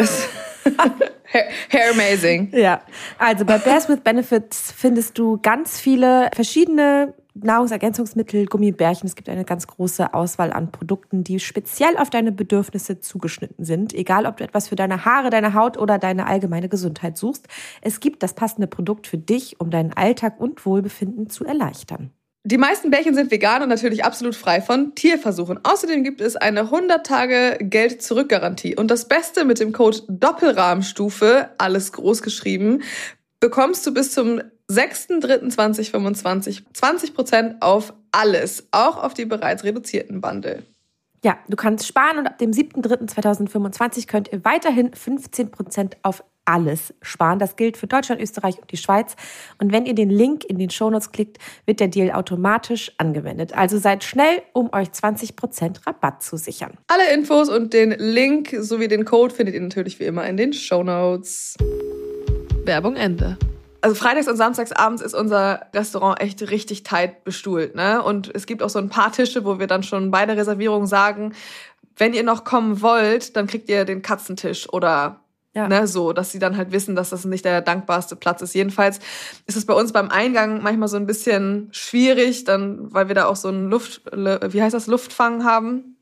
Hair, hair amazing. Ja, also bei Bears with Benefits findest du ganz viele verschiedene Nahrungsergänzungsmittel, Gummibärchen. Es gibt eine ganz große Auswahl an Produkten, die speziell auf deine Bedürfnisse zugeschnitten sind. Egal, ob du etwas für deine Haare, deine Haut oder deine allgemeine Gesundheit suchst. Es gibt das passende Produkt für dich, um deinen Alltag und Wohlbefinden zu erleichtern. Die meisten Bärchen sind vegan und natürlich absolut frei von Tierversuchen. Außerdem gibt es eine hundert Tage Geld-Zurück-Garantie. Und das Beste, mit dem Code Doppelrahmstufe, alles groß geschrieben, bekommst du bis zum sechster dritter zweitausendfünfundzwanzig zwanzig Prozent auf alles, auch auf die bereits reduzierten Bundle. Ja, du kannst sparen und ab dem siebter dritter zweitausendfünfundzwanzig könnt ihr weiterhin fünfzehn Prozent auf alles sparen. Das gilt für Deutschland, Österreich und die Schweiz. Und wenn ihr den Link in den Shownotes klickt, wird der Deal automatisch angewendet. Also seid schnell, um euch zwanzig Prozent Rabatt zu sichern. Alle Infos und den Link sowie den Code findet ihr natürlich wie immer in den Shownotes. Werbung Ende. Also freitags und samstags abends ist unser Restaurant echt richtig tight bestuhlt, ne? Und es gibt auch so ein paar Tische, wo wir dann schon bei der Reservierung sagen, wenn ihr noch kommen wollt, dann kriegt ihr den Katzentisch oder ja. ne, so, dass sie dann halt wissen, dass das nicht der dankbarste Platz ist. Jedenfalls ist es bei uns beim Eingang manchmal so ein bisschen schwierig, dann, weil wir da auch so einen Luft, wie heißt das, Luftfang haben.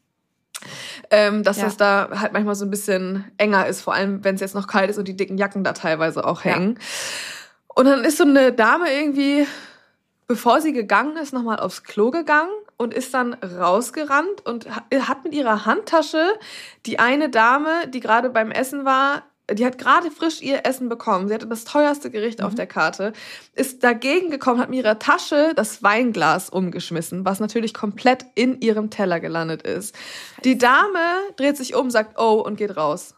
Ähm, dass ja. das da halt manchmal so ein bisschen enger ist, vor allem wenn es jetzt noch kalt ist und die dicken Jacken da teilweise auch hängen. Ja. Und dann ist so eine Dame irgendwie, bevor sie gegangen ist, nochmal aufs Klo gegangen und ist dann rausgerannt und hat mit ihrer Handtasche die eine Dame, die gerade beim Essen war, die hat gerade frisch ihr Essen bekommen. Sie hatte das teuerste Gericht mhm. auf der Karte, ist dagegen gekommen, hat mit ihrer Tasche das Weinglas umgeschmissen, was natürlich komplett in ihrem Teller gelandet ist. Die Dame dreht sich um, sagt oh und geht raus.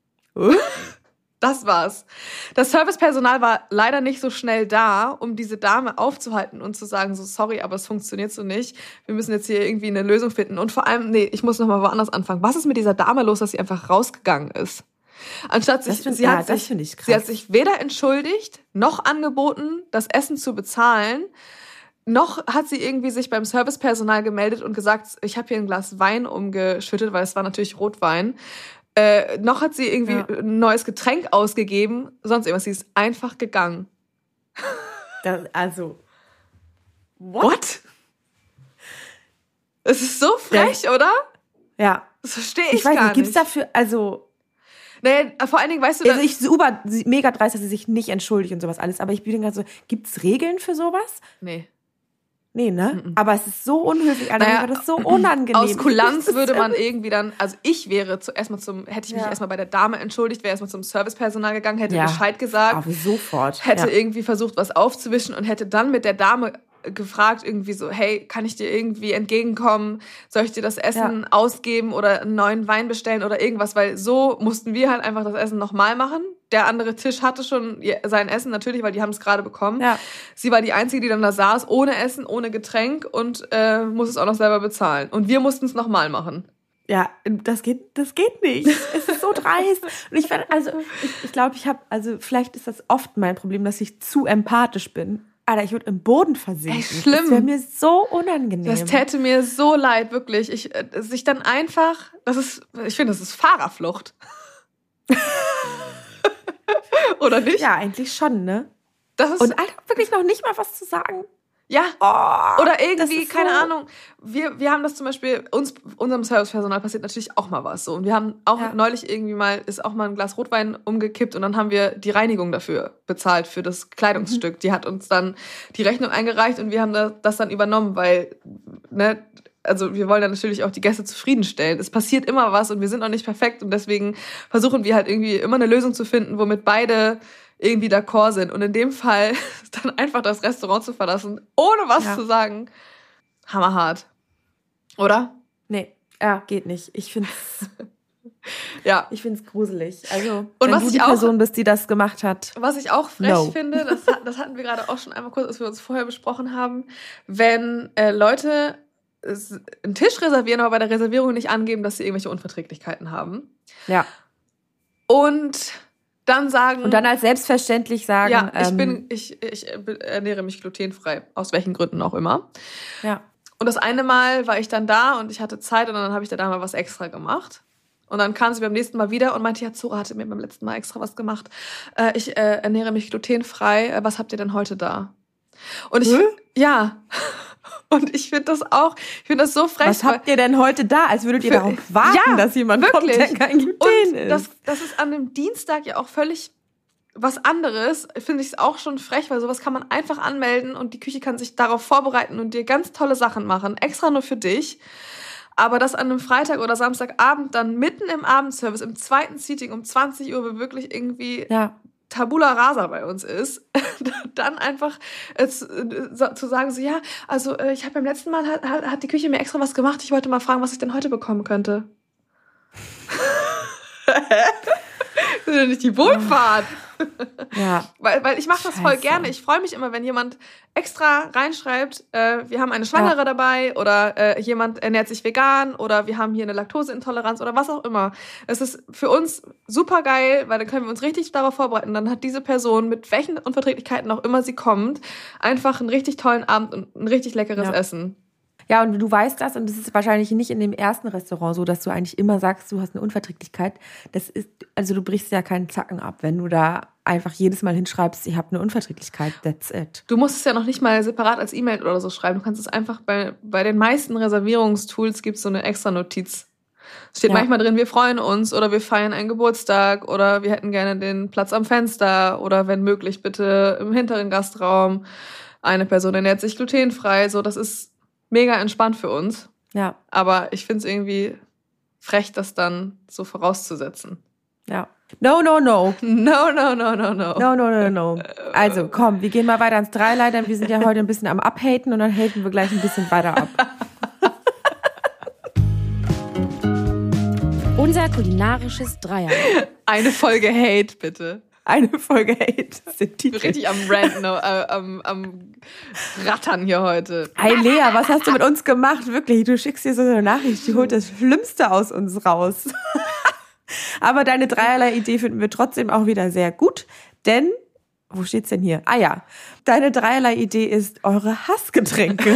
Das war's. Das Servicepersonal war leider nicht so schnell da, um diese Dame aufzuhalten und zu sagen, so sorry, aber es funktioniert so nicht. Wir müssen jetzt hier irgendwie eine Lösung finden. Und vor allem, nee, ich muss noch mal woanders anfangen. Was ist mit dieser Dame los, dass sie einfach rausgegangen ist? Anstatt sich, find, sie, ja, hat sich ich krass. sie hat sich weder entschuldigt, noch angeboten, das Essen zu bezahlen, noch hat sie irgendwie sich beim Servicepersonal gemeldet und gesagt, ich habe hier ein Glas Wein umgeschüttet, weil es war natürlich Rotwein. Äh, noch hat sie irgendwie ja. ein neues Getränk ausgegeben, sonst irgendwas. Sie ist einfach gegangen. Das, also, what? what? Es ist so frech, ja. oder? Ja. Das verstehe ich, ich weiß gar nicht. Gibt's nicht. dafür, also... Nee, vor allen Dingen, weißt du... Also ich super, mega dreist, dass sie sich nicht entschuldigt und sowas alles, aber ich bin gerade so, gibt's Regeln für sowas? Nee. Nee, ne? Mm-mm. Aber es ist so unhöflich, also naja, das ist so unangenehm. Aus Kulanz würde man irgendwie dann, also ich wäre zuerst mal zum, hätte ich mich ja. erstmal bei der Dame entschuldigt, wäre erstmal zum Servicepersonal gegangen, hätte ja. Bescheid gesagt. Aber sofort. Hätte ja. irgendwie versucht, was aufzuwischen und hätte dann mit der Dame gefragt, irgendwie so, hey, kann ich dir irgendwie entgegenkommen? Soll ich dir das Essen ja. ausgeben oder einen neuen Wein bestellen oder irgendwas? Weil so mussten wir halt einfach das Essen nochmal machen. Der andere Tisch hatte schon sein Essen, natürlich, weil die haben es gerade bekommen. Ja. Sie war die Einzige, die dann da saß, ohne Essen, ohne Getränk und äh, muss es auch noch selber bezahlen. Und wir mussten es nochmal machen. Ja, das geht, das geht nicht. Es ist so dreist. Und ich, also, ich, ich glaube, ich habe, also vielleicht ist das oft mein Problem, dass ich zu empathisch bin. Alter, ich würde im Boden versinken. Ey, schlimm. Das wäre mir so unangenehm. Das täte mir so leid, wirklich. Ich, äh, sich dann einfach, das ist, ich finde, das ist Fahrerflucht. Oder nicht? Ja, eigentlich schon, ne? Das ist, Und Alter, wirklich noch nicht mal was zu sagen. ja. Oh, Oder irgendwie, keine so Ahnung. Wir, wir haben das zum Beispiel, uns, unserem Servicepersonal passiert natürlich auch mal was so. Und wir haben auch ja. neulich irgendwie mal, ist auch mal ein Glas Rotwein umgekippt und dann haben wir die Reinigung dafür bezahlt, für das Kleidungsstück. Mhm. Die hat uns dann die Rechnung eingereicht und wir haben das, das dann übernommen, weil, ne, also wir wollen ja natürlich auch die Gäste zufriedenstellen. Es passiert immer was und wir sind noch nicht perfekt und deswegen versuchen wir halt irgendwie immer eine Lösung zu finden, womit beide irgendwie d'accord sind. Und in dem Fall dann einfach das Restaurant zu verlassen, ohne was ja. zu sagen, hammerhart. Oder? Nee, ja, geht nicht. Ich find's, ja. ich find's gruselig. Also, und wenn was du die ich auch, Person bist, die das gemacht hat. Was ich auch frech no. finde, das, das hatten wir gerade auch schon einmal kurz, als wir uns vorher besprochen haben, wenn äh, Leute einen Tisch reservieren, aber bei der Reservierung nicht angeben, dass sie irgendwelche Unverträglichkeiten haben. Ja. Und dann sagen... Und dann als selbstverständlich sagen... Ja, ich ähm, bin, ich, ich ernähre mich glutenfrei, aus welchen Gründen auch immer. Ja. Und das eine Mal war ich dann da und ich hatte Zeit und dann habe ich da mal was extra gemacht. Und dann kam sie beim nächsten Mal wieder und meinte, ja, Zora hatte mir beim letzten Mal extra was gemacht. Äh, ich äh, ernähre mich glutenfrei. Äh, was habt ihr denn heute da? Und ich, hm? ja... Und ich finde das auch, ich finde das so frech. Was habt ihr denn heute da? Als würdet ihr für, darauf warten, ja, dass jemand wirklich kommt, der kein Gluten und ist. Das, das ist an einem Dienstag ja auch völlig was anderes. Finde ich es auch schon frech, weil sowas kann man einfach anmelden und die Küche kann sich darauf vorbereiten und dir ganz tolle Sachen machen, extra nur für dich. Aber das an einem Freitag oder Samstagabend dann mitten im Abendservice, im zweiten Seating um zwanzig Uhr, wo wirklich irgendwie... Ja. Tabula rasa bei uns ist, dann einfach äh, zu, äh, zu sagen, so ja, also äh, ich habe beim letzten Mal, hat, hat die Küche mir extra was gemacht, ich wollte mal fragen, was ich denn heute bekommen könnte. Das ist ja nicht die Wohlfahrt. Ja. Weil, weil ich mache das voll gerne. Ich freue mich immer, wenn jemand extra reinschreibt, äh, wir haben eine Schwangere ja. dabei oder äh, jemand ernährt sich vegan oder wir haben hier eine Laktoseintoleranz oder was auch immer. Es ist für uns super geil, weil dann können wir uns richtig darauf vorbereiten. Dann hat diese Person, mit welchen Unverträglichkeiten auch immer sie kommt, einfach einen richtig tollen Abend und ein richtig leckeres ja. Essen. Ja, und du weißt das, und das ist wahrscheinlich nicht in dem ersten Restaurant so, dass du eigentlich immer sagst, du hast eine Unverträglichkeit. Das ist, also du brichst ja keinen Zacken ab, wenn du da einfach jedes Mal hinschreibst, ich habe eine Unverträglichkeit, that's it. Du musst es ja noch nicht mal separat als E-Mail oder so schreiben. Du kannst es einfach bei, bei den meisten Reservierungstools gibt es so eine extra Notiz. Es steht ja. manchmal drin, wir freuen uns oder wir feiern einen Geburtstag oder wir hätten gerne den Platz am Fenster oder wenn möglich bitte im hinteren Gastraum. Eine Person ernährt sich glutenfrei. So, das ist mega entspannt für uns. Ja. Aber ich finde es irgendwie frech, das dann so vorauszusetzen. Ja. No, no, no. No, no, no, no, no. No, no, no, no. Also, komm, wir gehen mal weiter ans Dreierlei, denn wir sind ja heute ein bisschen am Abhaten und dann haten wir gleich ein bisschen weiter ab. Unser kulinarisches Dreierlei. Eine Folge Hate, bitte. Eine Folge Hate. Das ist der Titel. Richtig am Ranten, äh, am, am Rattern hier heute. Hey Lea, was hast du mit uns gemacht? Wirklich, du schickst dir so eine Nachricht, die holt das Schlimmste aus uns raus. Aber deine Dreierlei-Idee finden wir trotzdem auch wieder sehr gut, denn, wo steht's denn hier? Ah ja, deine Dreierlei-Idee ist eure Hassgetränke.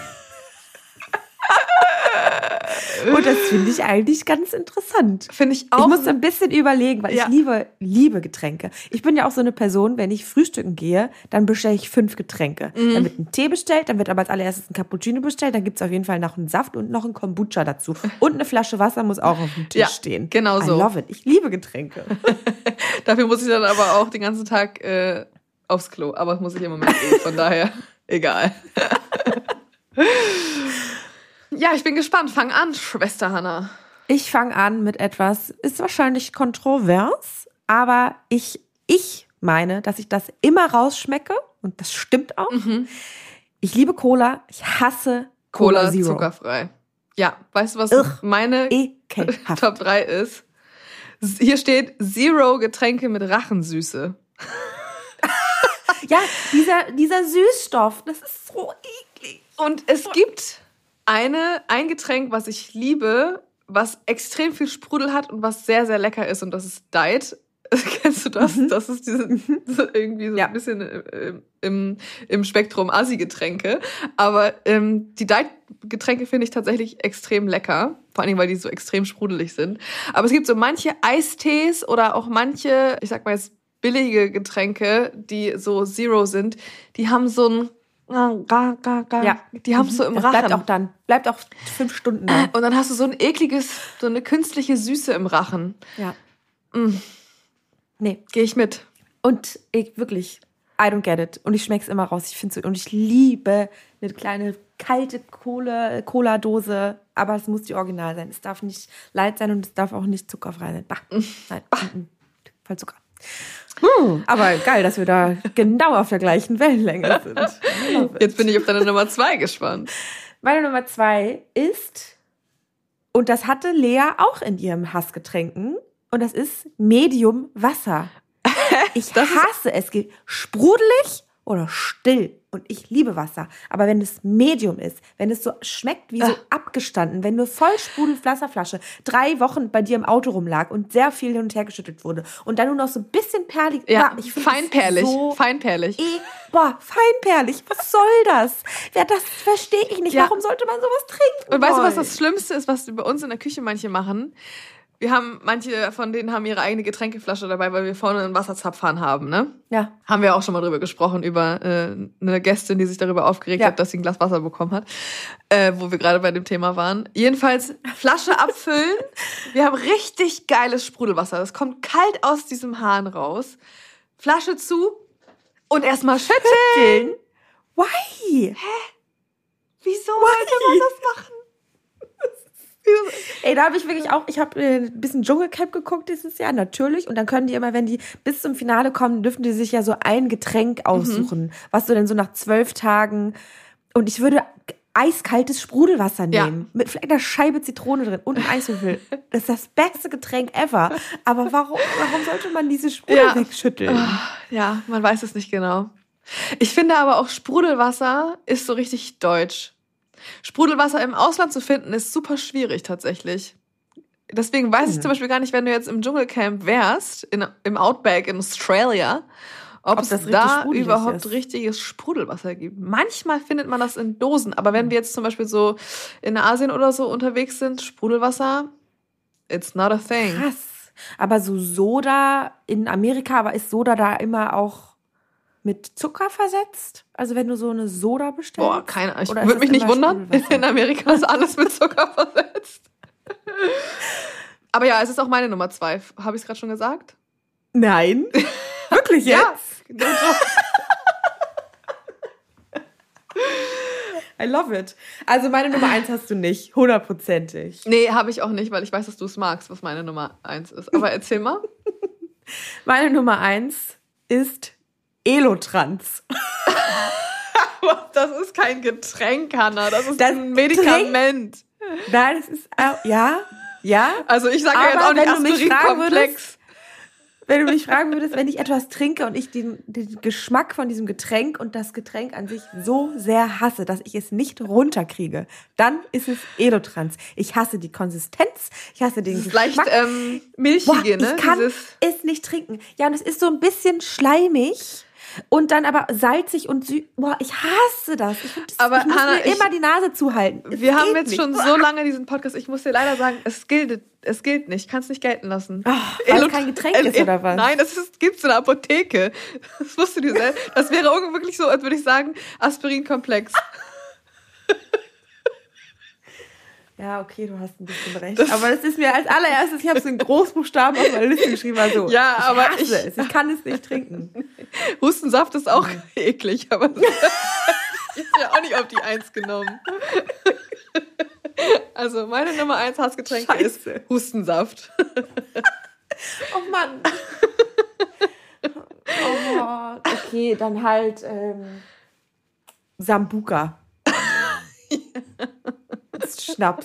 Und das finde ich eigentlich ganz interessant. Finde ich auch. Ich muss ein bisschen überlegen, weil ja. ich liebe, liebe Getränke. Ich bin ja auch so eine Person, wenn ich frühstücken gehe, dann bestelle ich fünf Getränke. Mhm. Dann wird ein Tee bestellt, dann wird aber als allererstes ein Cappuccino bestellt, dann gibt's auf jeden Fall noch einen Saft und noch einen Kombucha dazu. Und eine Flasche Wasser muss auch auf dem Tisch ja, stehen. Genau so. I love it. Ich liebe Getränke. Dafür muss ich dann aber auch den ganzen Tag äh, aufs Klo. Aber das muss ich im Moment eh, von daher egal. Ja, ich bin gespannt. Fang an, Schwester Hanna. Ich fange an mit etwas, ist wahrscheinlich kontrovers, aber ich, ich meine, dass ich das immer rausschmecke und das stimmt auch. Mhm. Ich liebe Cola, ich hasse Cola, Cola Zero. Zuckerfrei. Ja, weißt du, was Ugh, meine ekelhaft. Top drei ist? Hier steht Zero Getränke mit Rachensüße. Ja, dieser, dieser Süßstoff, das ist so eklig. Und es gibt eine, ein Getränk, was ich liebe, was extrem viel Sprudel hat und was sehr, sehr lecker ist. Und das ist Diet Kennst du das? Mhm. Das ist diese, so irgendwie so Ja. ein bisschen äh, im, im Spektrum Assi-Getränke. Aber ähm, die Diet-Getränke finde ich tatsächlich extrem lecker. Vor allem, weil die so extrem sprudelig sind. Aber es gibt so manche Eistees oder auch manche, ich sag mal jetzt billige Getränke, die so Zero sind, die haben so ein Ja. die haben so im das Rachen. bleibt auch dann. Bleibt auch fünf Stunden da. Und dann hast du so ein ekliges, so eine künstliche Süße im Rachen. Ja. Mm, Nee. Gehe ich mit. Und ich wirklich, I don't get it. Und ich schmeck's immer raus. Ich finde so, und ich liebe eine kleine kalte Cola, Cola-Dose, aber es muss die Original sein. Es darf nicht light sein und es darf auch nicht zuckerfrei sein. Bah. Nein. Mm-mm. Voll Zucker. Hm, aber geil, dass wir da genau auf der gleichen Wellenlänge sind. I love it. Jetzt bin ich auf deine Nummer zwei gespannt. Meine Nummer zwei ist, und das hatte Lea auch in ihrem Hassgetränken, und das ist Medium Wasser. Ich hasse es. Geht sprudelig oder still. Und ich liebe Wasser. Aber wenn es Medium ist, wenn es so schmeckt wie so abgestanden, wenn nur Vollsprudel-Wasserflasche drei Wochen bei dir im Auto rumlag und sehr viel hin und her geschüttelt wurde und dann nur noch so ein bisschen perlig. Ja, boah, ich find das feinperlig. So Feinperlig. eh, boah, feinperlig. Was soll das? Ja, das verstehe ich nicht. Ja. Warum sollte man sowas trinken Und weißt du, was wollen? das Schlimmste ist, was bei uns in der Küche manche machen? Wir haben, manche von denen haben ihre eigene Getränkeflasche dabei, weil wir vorne einen Wasserzapfhahn haben, ne? Ja. Haben wir auch schon mal drüber gesprochen, über äh, eine Gästin, die sich darüber aufgeregt Ja. hat, dass sie ein Glas Wasser bekommen hat, äh, wo wir gerade bei dem Thema waren. Jedenfalls Flasche abfüllen. Wir haben richtig geiles Sprudelwasser. Das kommt kalt aus diesem Hahn raus. Flasche zu und erstmal schütteln. Why? Wieso wollte man das machen? Ey, da habe ich wirklich auch, ich habe äh, ein bisschen Dschungelcamp geguckt dieses Jahr, natürlich. Und dann können die immer, wenn die bis zum Finale kommen, dürfen die sich ja so ein Getränk aussuchen, mhm. was du denn so nach zwölf Tagen, und ich würde eiskaltes Sprudelwasser nehmen, ja. mit vielleicht einer Scheibe Zitrone drin und einem Eiswürfel. Das ist das beste Getränk ever. Aber warum, warum sollte man diese Sprudel ja. wegschütteln? Oh, ja, man weiß es nicht genau. Ich finde aber auch Sprudelwasser ist so richtig deutsch. Sprudelwasser im Ausland zu finden, ist super schwierig tatsächlich. Deswegen weiß ich zum Beispiel gar nicht, wenn du jetzt im Dschungelcamp wärst, in, im Outback in Australia, ob, ob es da überhaupt ist. richtiges Sprudelwasser gibt. Manchmal findet man das in Dosen, aber wenn wir jetzt zum Beispiel so in Asien oder so unterwegs sind, Sprudelwasser, it's not a thing. Krass. Aber so Soda in Amerika, aber ist Soda da immer auch mit Zucker versetzt? Also wenn du so eine Soda bestellst? Boah, keine Ahnung. Ich würde mich nicht wundern. In Amerika ist alles mit Zucker versetzt. Aber ja, es ist auch meine Nummer zwei. Habe ich es gerade schon gesagt? Nein. Wirklich jetzt? Ja. I love it. Also meine Nummer eins hast du nicht, hundertprozentig. Nee, habe ich auch nicht, weil ich weiß, dass du es magst, was meine Nummer eins ist. Aber erzähl mal. Meine Nummer eins ist Elotrans. Das ist kein Getränk, Hannah. Das ist das ein Medikament. Trink? Nein, das ist, äh, ja, ja. Also ich sage ja jetzt auch nicht Aspirin-Komplex. Wenn du mich fragen würdest, wenn ich etwas trinke und ich den, den Geschmack von diesem Getränk und das Getränk an sich so sehr hasse, dass ich es nicht runterkriege, dann ist es Elotrans. Ich hasse die Konsistenz, ich hasse den Geschmack. Leicht ähm, milchige, Boah, ne? Ich kann Dieses es nicht trinken. Ja, und es ist so ein bisschen schleimig. Und dann aber salzig und süß. Boah, ich hasse das. Ich, das, aber ich muss Hannah, mir ich, immer die Nase zuhalten. Es wir haben geht jetzt nicht. schon so lange diesen Podcast. Ich muss dir leider sagen, es gilt, es gilt nicht. Ich kann es nicht gelten lassen. Oh, weil es kein Getränk ist, äh, oder was? Nein, das gibt es in der Apotheke. Das wusstest du dir selbst. Das wäre wirklich so, als würde ich sagen, Aspirin-Komplex. Ja, okay, du hast ein bisschen recht. Das aber das ist mir als allererstes, ich habe es in Großbuchstaben auf meine Liste geschrieben, also ja, aber ich hasse ich, es, ich kann es nicht trinken. Hustensaft ist auch mhm. eklig, aber das ist ja auch nicht auf die Eins genommen. Also meine Nummer eins Hassgetränk ist Hustensaft. Oh Mann. Oh, okay, dann halt ähm, Sambuca. Schnaps.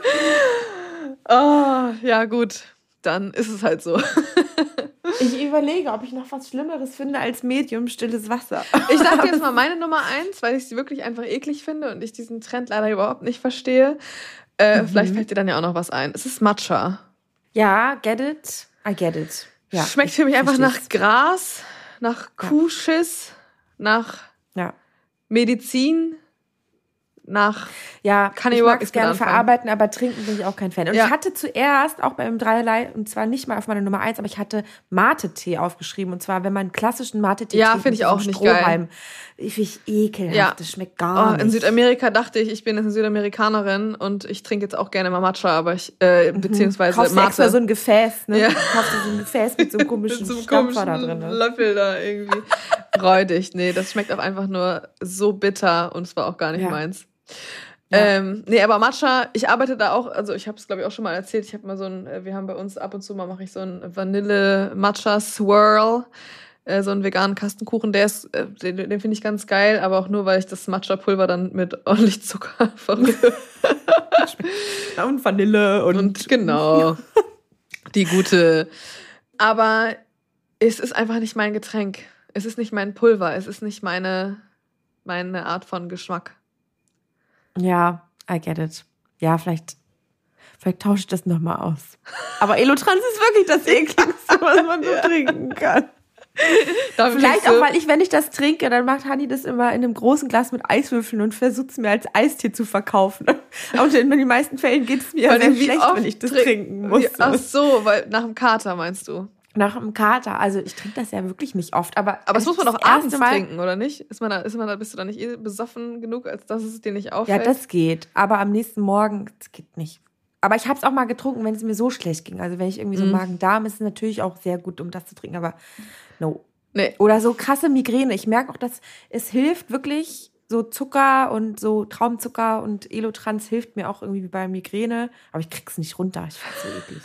Oh, ja gut, dann ist es halt so. Ich überlege, ob ich noch was Schlimmeres finde als Medium stilles Wasser. Ich sag dir jetzt mal meine Nummer eins, weil ich sie wirklich einfach eklig finde und ich diesen Trend leider überhaupt nicht verstehe. Äh, mhm. Vielleicht fällt dir dann ja auch noch was ein. Es ist Matcha. Ja, get it. I get it. Ja, Schmeckt für mich einfach nach Gras, nach Kuhschiss, nach ja. Medizin, nach... Ja, Kann ich ich mag es überhaupt gerne nicht mit verarbeiten, aber trinken bin ich auch kein Fan. Und Ja. ich hatte zuerst auch beim Dreierlei, und zwar nicht mal auf meiner Nummer eins, aber ich hatte Mate-Tee aufgeschrieben. Und zwar, wenn man einen klassischen Mate-Tee Ja, trinkt finde ich mit auch diesem nicht geil. Strohhalm. Ich finde ich ekelhaft, Ja. das schmeckt gar Oh, nicht. in Südamerika dachte ich, ich bin jetzt eine Südamerikanerin und ich trinke jetzt auch gerne mal Matcha, aber ich, äh, beziehungsweise Kaufst du Mate. extra so ein Gefäß, ne? Ja. Kaufst du so ein Gefäß mit so einem komischen Mit so einem Stampfer da komischen drin. Ne? Löffel da irgendwie. Räudig. Nee, das schmeckt auch einfach nur so bitter und es war auch gar nicht Ja. meins. Ja. Ähm, nee, aber Matcha, ich arbeite da auch, also ich habe es glaube ich auch schon mal erzählt, ich habe mal so ein, wir haben bei uns ab und zu mal mache ich so ein Vanille-Matcha-Swirl, äh, so einen veganen Kastenkuchen, der ist, äh, den, den finde ich ganz geil, aber auch nur, weil ich das Matcha-Pulver dann mit ordentlich Zucker verrühre. Ja, und Vanille und, Und genau, die gute. Aber es ist einfach nicht mein Getränk. Es ist nicht mein Pulver. Es ist nicht meine, meine Art von Geschmack. Ja, I get it. Ja, vielleicht, vielleicht tausche ich das nochmal aus. Aber Elotrans ist wirklich das ekligste, was man so trinken kann. Dafür Vielleicht kriegst du- auch, weil ich, wenn ich das trinke, dann macht Hani das immer in einem großen Glas mit Eiswürfeln und versucht es mir als Eistee zu verkaufen. Und in den meisten Fällen geht es mir Weil sehr wie schlecht, oft wenn ich das trink- trinken muss. Wie, ach so, weil nach dem Kater meinst du? Nach einem Kater. Also ich trinke das ja wirklich nicht oft. Aber, Aber das muss man doch das erste abends Mal, trinken, oder nicht? Ist man da, ist man da, bist du da nicht eh besoffen genug, als dass es dir nicht Ja, auffällt? das geht. Aber am nächsten Morgen, das geht nicht. Aber ich habe es auch mal getrunken, wenn es mir so schlecht ging. Also wenn ich irgendwie so Mhm. Magen-Darm, ist es natürlich auch sehr gut, um das zu trinken. Aber no. Nee. Oder so krasse Migräne. Ich merke auch, dass es hilft wirklich, so Zucker und so Traumzucker und Elotrans hilft mir auch irgendwie bei Migräne. Aber ich krieg's nicht runter. Ich find's so eklig.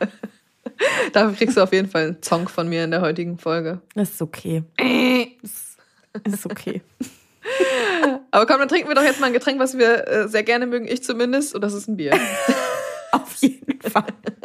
Dafür kriegst du auf jeden Fall einen Song von mir in der heutigen Folge. Das ist okay. Das ist okay. Aber komm, dann trinken wir doch jetzt mal ein Getränk, was wir äh, sehr gerne mögen, ich zumindest, und das ist ein Bier. Auf jeden Fall.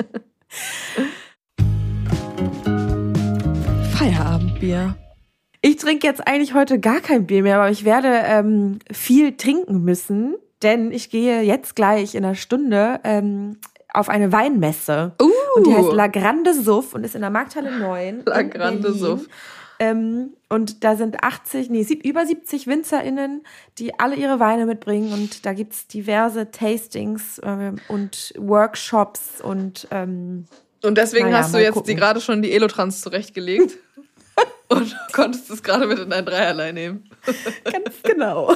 Feierabendbier. Ich trinke jetzt eigentlich heute gar kein Bier mehr, aber ich werde ähm, viel trinken müssen, denn ich gehe jetzt gleich in einer Stunde ähm, auf eine Weinmesse. Uh. Und die heißt La Grande Suff und ist in der Markthalle neun. La in Grande Berlin. Suff. Ähm, und da sind achtzig, nee, sieb, über siebzig WinzerInnen, die alle ihre Weine mitbringen. Und da gibt's diverse Tastings ähm, und Workshops und ähm, Und deswegen Naja, hast du mal jetzt gucken. dir gerade schon die Elotrans zurechtgelegt. Und konntest es gerade mit in dein Dreierlei nehmen. ganz genau.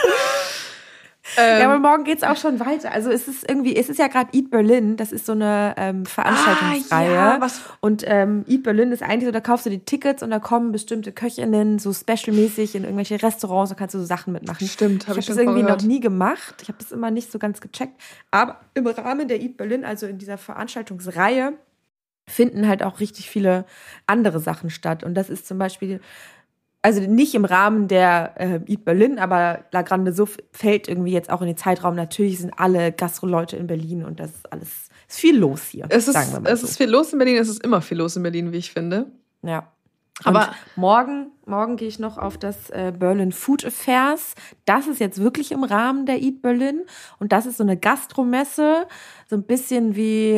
Ähm, Ja, aber morgen geht's auch schon weiter. Also es ist irgendwie, es ist ja gerade Eat Berlin, das ist so eine ähm, Veranstaltungsreihe. Ah, ja, was- Und ähm, Eat Berlin ist eigentlich so, da kaufst du die Tickets und da kommen bestimmte Köchinnen so specialmäßig in irgendwelche Restaurants, da kannst du so Sachen mitmachen. Stimmt, hab ich ich habe das schon irgendwie vorgehört. noch nie gemacht. Ich habe das immer nicht so ganz gecheckt. Aber im Rahmen der Eat Berlin, also in dieser Veranstaltungsreihe, finden halt auch richtig viele andere Sachen statt. Und das ist zum Beispiel, also nicht im Rahmen der äh, Eat Berlin, aber La Grande Suff fällt irgendwie jetzt auch in den Zeitraum. Natürlich sind alle Gastroleute in Berlin und das ist alles, ist viel los hier. es ist, sagen wir mal es so. ist viel los in Berlin, es ist immer viel los in Berlin, wie ich finde. Ja. Aber- Aber morgen, morgen gehe ich noch auf das äh, Berlin Food Affairs. Das ist jetzt wirklich im Rahmen der Eat Berlin. Und das ist so eine Gastromesse, so ein bisschen wie,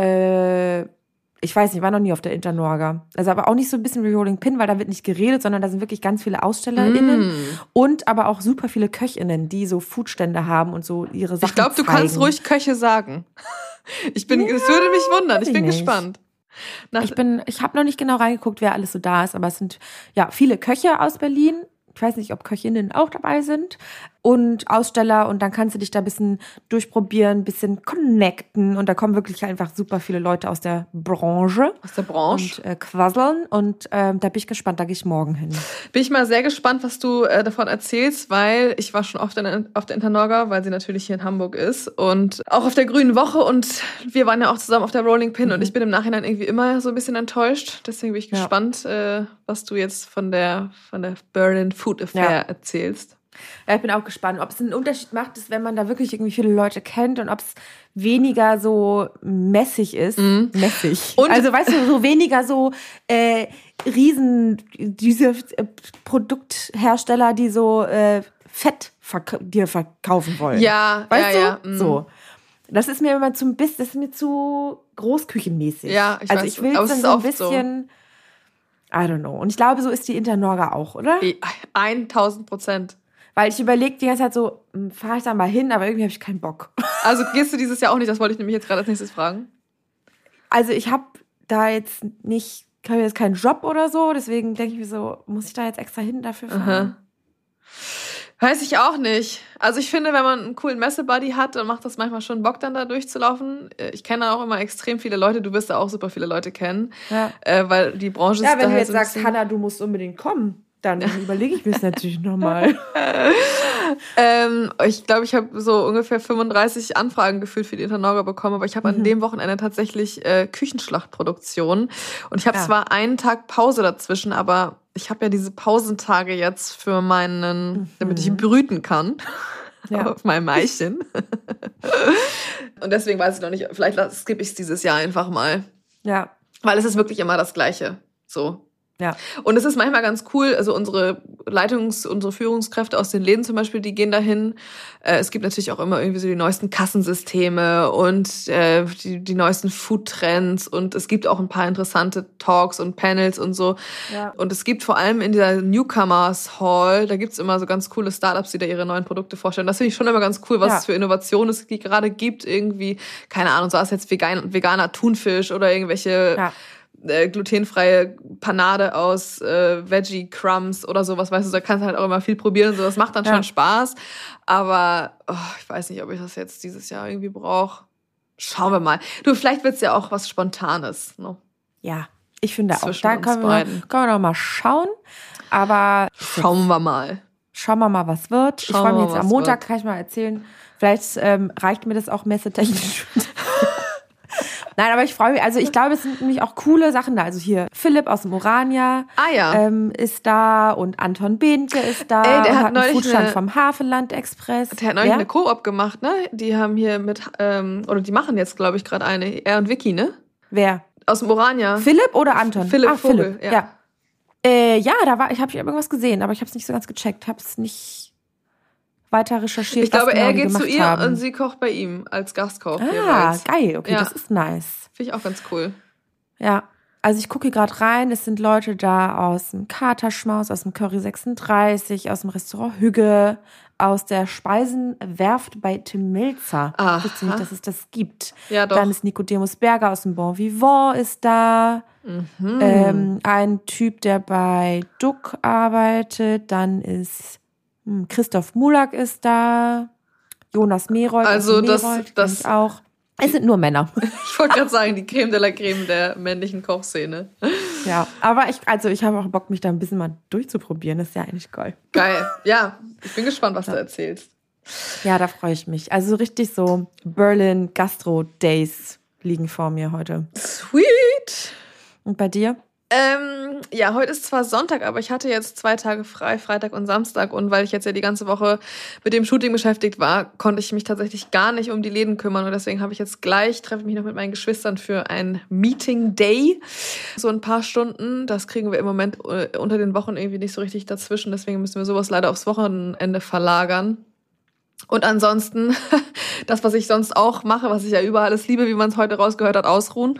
äh, ich weiß nicht, ich war noch nie auf der Internorga. Also aber auch nicht so ein bisschen wie Rolling Pin, weil da wird nicht geredet, sondern da sind wirklich ganz viele AusstellerInnen Mm. und aber auch super viele KöchInnen, die so Foodstände haben und so ihre Sachen Ich glaube, du zeigen. kannst ruhig Köche sagen. Ich bin, es würde mich wundern, ich weiß bin ich nicht. gespannt. Nach, Ich bin, ich habe noch nicht genau reingeguckt, wer alles so da ist, aber es sind ja viele Köche aus Berlin. Ich weiß nicht, ob Köchinnen auch dabei sind und Aussteller und dann kannst du dich da ein bisschen durchprobieren, ein bisschen connecten und da kommen wirklich einfach super viele Leute aus der Branche aus der Branche. und äh, quasseln und ähm, da bin ich gespannt, da gehe ich morgen hin. Bin ich mal sehr gespannt, was du äh, davon erzählst, weil ich war schon oft in, auf der Internorga, weil sie natürlich hier in Hamburg ist und auch auf der Grünen Woche und wir waren ja auch zusammen auf der Rolling Pin und ich bin im Nachhinein irgendwie immer so ein bisschen enttäuscht. Deswegen bin ich Ja. gespannt, äh, was du jetzt von der von der Berlin Food Affair Ja. erzählst. Ja, ich bin auch gespannt, ob es einen Unterschied macht, ist, wenn man da wirklich irgendwie viele Leute kennt und ob es weniger so mässig ist. Mässig. Und- also, weißt du, so weniger so äh, riesen, diese äh, Produkthersteller, die so äh, Fett verk- dir verkaufen wollen. Ja, Weißt ja, du? ja. mm. So. Das ist mir immer zum Biss, das ist mir zu großküchenmäßig. Ja, ich also weiß. ich will Aber es es dann ist so ein oft so. bisschen I don't know. Und ich glaube, so ist die Internorga auch, oder? tausend Prozent. Weil ich überlege die ganze Zeit so, fahre ich da mal hin, aber irgendwie habe ich keinen Bock. Also gehst du dieses Jahr auch nicht? Das wollte ich nämlich jetzt gerade als nächstes fragen. Also ich habe da jetzt nicht, ich habe jetzt keinen Job oder so, deswegen denke ich mir so, muss ich da jetzt extra hin dafür fahren? Aha. Weiß ich auch nicht. Also ich finde, wenn man einen coolen Messebuddy hat, dann macht das manchmal schon Bock, dann da durchzulaufen. Ich kenne auch immer extrem viele Leute. Du wirst da auch super viele Leute kennen. Ja. Äh, weil die Branche ja, ist da wenn du halt jetzt so sagst, Hannah, du musst unbedingt kommen, dann überlege ich mir es natürlich nochmal. ähm, ich glaube, ich habe so ungefähr fünfunddreißig Anfragen gefühlt für die Internorga bekommen, aber ich habe mhm. an dem Wochenende tatsächlich äh, Küchenschlachtproduktion. Und ich habe ja. zwar einen Tag Pause dazwischen, aber ich habe ja diese Pausentage jetzt für meinen, mhm. damit ich brüten kann. Ja. Auf meinem Eichen. Und deswegen weiß ich noch nicht, vielleicht skippe ich es dieses Jahr einfach mal. Ja. Weil es ist wirklich immer das Gleiche. So. Ja. Und es ist manchmal ganz cool, also unsere Leitungs-, unsere Führungskräfte aus den Läden zum Beispiel, die gehen dahin. Äh, es gibt natürlich auch immer irgendwie so die neuesten Kassensysteme und äh, die, die neuesten Foodtrends und es gibt auch ein paar interessante Talks und Panels und so. Ja. Und es gibt vor allem in dieser Newcomers Hall, da gibt's immer so ganz coole Startups, die da ihre neuen Produkte vorstellen. Das finde ich schon immer ganz cool, was ja. es für Innovationen es gerade gibt. Irgendwie, keine Ahnung, so ist jetzt vegan, veganer Thunfisch oder irgendwelche... Ja. Äh, glutenfreie Panade aus äh, Veggie Crumbs oder sowas, weißt du, da kannst du halt auch immer viel probieren und so, das macht dann ja. schon Spaß, aber oh, ich weiß nicht, ob ich das jetzt dieses Jahr irgendwie brauche. Schauen wir mal. Du, vielleicht wird's ja auch was Spontanes. Ne? Ja, ich finde auch. Da können wir, können wir noch mal schauen, aber schauen wir mal. Schauen wir mal, was wird. Schauen ich freue mich jetzt am Montag, wird. Kann ich mal erzählen. Vielleicht ähm, reicht mir das auch messetechnisch. Nein, aber ich freue mich, also ich glaube, es sind nämlich auch coole Sachen da. Also hier Philipp aus dem Orania ah, ja. ähm, ist da und Anton Behnke ist da. Ey, der und hat, hat neulich einen Foodstand eine, vom Havelland Express. Der hat neulich ja? eine Koop gemacht, ne? Die haben hier mit, ähm, oder die machen jetzt, glaube ich, gerade eine. Er und Vicky, ne? Wer? Aus dem Orania. Philipp oder Anton? Philipp ah, Vogel, Philipp, ja. Ja, äh, ja da war, ich habe irgendwas gesehen, aber ich habe es nicht so ganz gecheckt. Habe es nicht weiter recherchiert. Ich glaube, genau er geht zu ihr haben. und sie kocht bei ihm als Gastkoch. Ah, jeweils. Geil. Okay, ja. das ist nice. Finde ich auch ganz cool. Ja, also ich gucke gerade rein. Es sind Leute da aus dem Katerschmaus, aus dem Curry sechsunddreißig, aus dem Restaurant Hügge, aus der Speisenwerft bei Tim Melzer. Ich wusste nicht, dass es das gibt. Ja, doch. Dann ist Nicodemus Berger aus dem Bon Vivant ist da. Mhm. Ähm, ein Typ, der bei Duck arbeitet. Dann ist hm, Christoph Mulak ist da. Jonas Merold. Also das, Merold, das ich auch. Es sind nur Männer. Ich wollte gerade sagen, die Creme de la Creme der männlichen Kochszene. Ja, aber ich, also ich habe auch Bock, mich da ein bisschen mal durchzuprobieren. Das ist ja eigentlich geil. Geil. Ja, ich bin gespannt, was ja. du erzählst. Ja, da freue ich mich. Also richtig so Berlin Gastro Days liegen vor mir heute. Sweet. Und bei dir? Ähm, ja, heute ist zwar Sonntag, aber ich hatte jetzt zwei Tage frei, Freitag und Samstag. Und weil ich jetzt ja die ganze Woche mit dem Shooting beschäftigt war, konnte ich mich tatsächlich gar nicht um die Läden kümmern. Und deswegen habe ich jetzt gleich, treffe ich mich noch mit meinen Geschwistern für ein Meeting Day. So ein paar Stunden. Das kriegen wir im Moment unter den Wochen irgendwie nicht so richtig dazwischen. Deswegen müssen wir sowas leider aufs Wochenende verlagern. Und ansonsten, das, was ich sonst auch mache, was ich ja über alles liebe, wie man es heute rausgehört hat, ausruhen.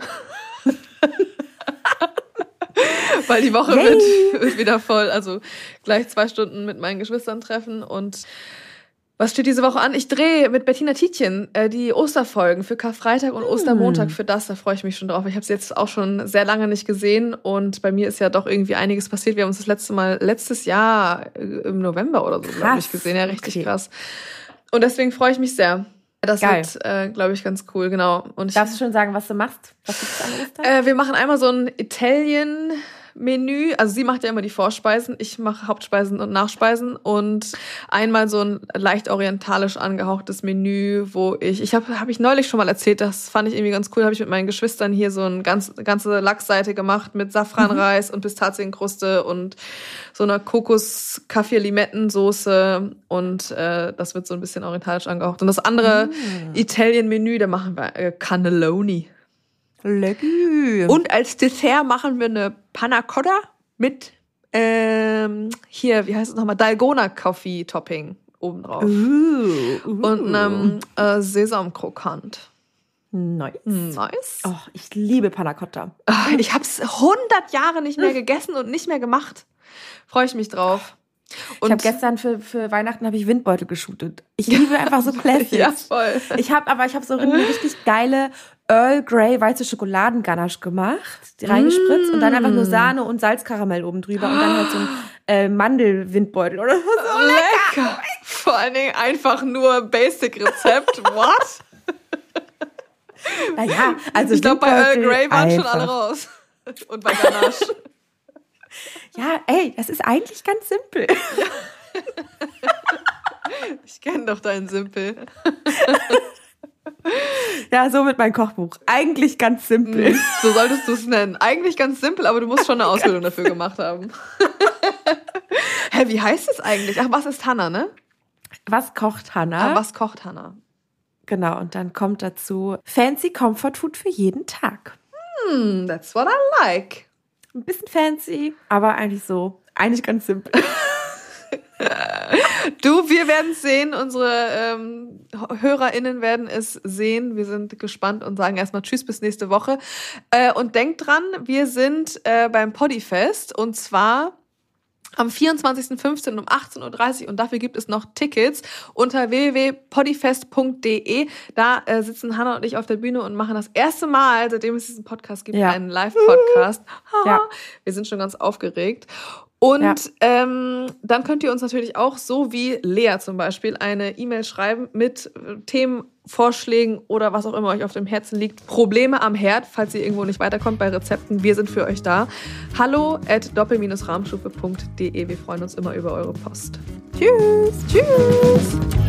Weil die Woche wird, wird wieder voll. Also gleich zwei Stunden mit meinen Geschwistern treffen. Und was steht diese Woche an? Ich drehe mit Bettina Tietjen äh, die Osterfolgen für Karfreitag und Ostermontag für das. Da freue ich mich schon drauf. Ich habe es jetzt auch schon sehr lange nicht gesehen. Und bei mir ist ja doch irgendwie einiges passiert. Wir haben uns das letzte Mal letztes Jahr äh, im November oder so, glaube ich, gesehen. Ja, richtig okay. krass. Und deswegen freue ich mich sehr. Das Geil. wird, äh, glaube ich, ganz cool, genau. Und ich, darfst du schon sagen, was du machst? Was gibt's an Ostern? Äh, wir machen einmal so ein Italien-Menü. Also sie macht ja immer die Vorspeisen, ich mache Hauptspeisen und Nachspeisen. Und einmal so ein leicht orientalisch angehauchtes Menü, wo ich, ich habe hab ich neulich schon mal erzählt, das fand ich irgendwie ganz cool, habe ich mit meinen Geschwistern hier so eine ganz, ganze Lachsseite gemacht mit Safranreis mhm. und Pistazienkruste und so einer Kokos-Kaffee-Limettensoße und äh, das wird so ein bisschen orientalisch angehaucht. Und das andere mm. Italien-Menü, da machen wir äh, Cannelloni. Lecker. Und als Dessert machen wir eine Panna Cotta mit ähm, hier, wie heißt es nochmal, Dalgona-Coffee-Topping obendrauf. Uh, uh. Und einem äh, Sesamkrokant. Nice. Nice. Oh, ich liebe Panna Cotta. Ich habe es hundert Jahre nicht mehr gegessen und nicht mehr gemacht. Freue ich mich drauf. Und ich habe gestern für, für Weihnachten habe ich Windbeutel geshootet. Ich liebe einfach so Classics. Ja, voll. Ich habe aber ich habe so eine richtig geile Earl Grey weiße Schokoladenganache gemacht, die reingespritzt mm. und dann einfach nur Sahne und Salzkaramell oben drüber und dann halt so ein äh, Mandelwindbeutel oder so. So lecker. lecker. Vor allen Dingen einfach nur Basic-Rezept. What? Naja, also ich glaube, bei Earl Grey waren einfach. schon alle raus. Und bei Ganache. Ja, ey, das ist eigentlich ganz simpel. Ja. Ich kenne doch deinen Simpel. Ja, so mit meinem Kochbuch. Eigentlich ganz simpel. Mm, so solltest du es nennen. Eigentlich ganz simpel, aber du musst schon eine Ausbildung dafür gemacht haben. Hä, wie heißt es eigentlich? Ach, was ist Hannah, ne? Was kocht Hannah? Ah, was kocht Hannah? Genau, und dann kommt dazu Fancy Comfort Food für jeden Tag. Hmm, that's what I like. Ein bisschen fancy, aber eigentlich so, eigentlich ganz simpel. Du, wir werden es sehen, unsere ähm, HörerInnen werden es sehen. Wir sind gespannt und sagen erstmal Tschüss bis nächste Woche. Äh, und denkt dran, wir sind äh, beim Podifest und zwar am vierundzwanzigsten fünfzehnten um achtzehn Uhr dreißig und dafür gibt es noch Tickets unter w w w punkt podifest punkt d e. Da äh, sitzen Hannah und ich auf der Bühne und machen das erste Mal, seitdem es diesen Podcast gibt, ja. einen Live-Podcast. Ja. Wir sind schon ganz aufgeregt. Und ja. ähm, dann könnt ihr uns natürlich auch, so wie Lea zum Beispiel, eine E-Mail schreiben mit Themenvorschlägen oder was auch immer euch auf dem Herzen liegt. Probleme am Herd, falls ihr irgendwo nicht weiterkommt bei Rezepten. Wir sind für euch da. Hallo at doppel Bindestrich rahmenstufe punkt d e. Wir freuen uns immer über eure Post. Tschüss. Tschüss.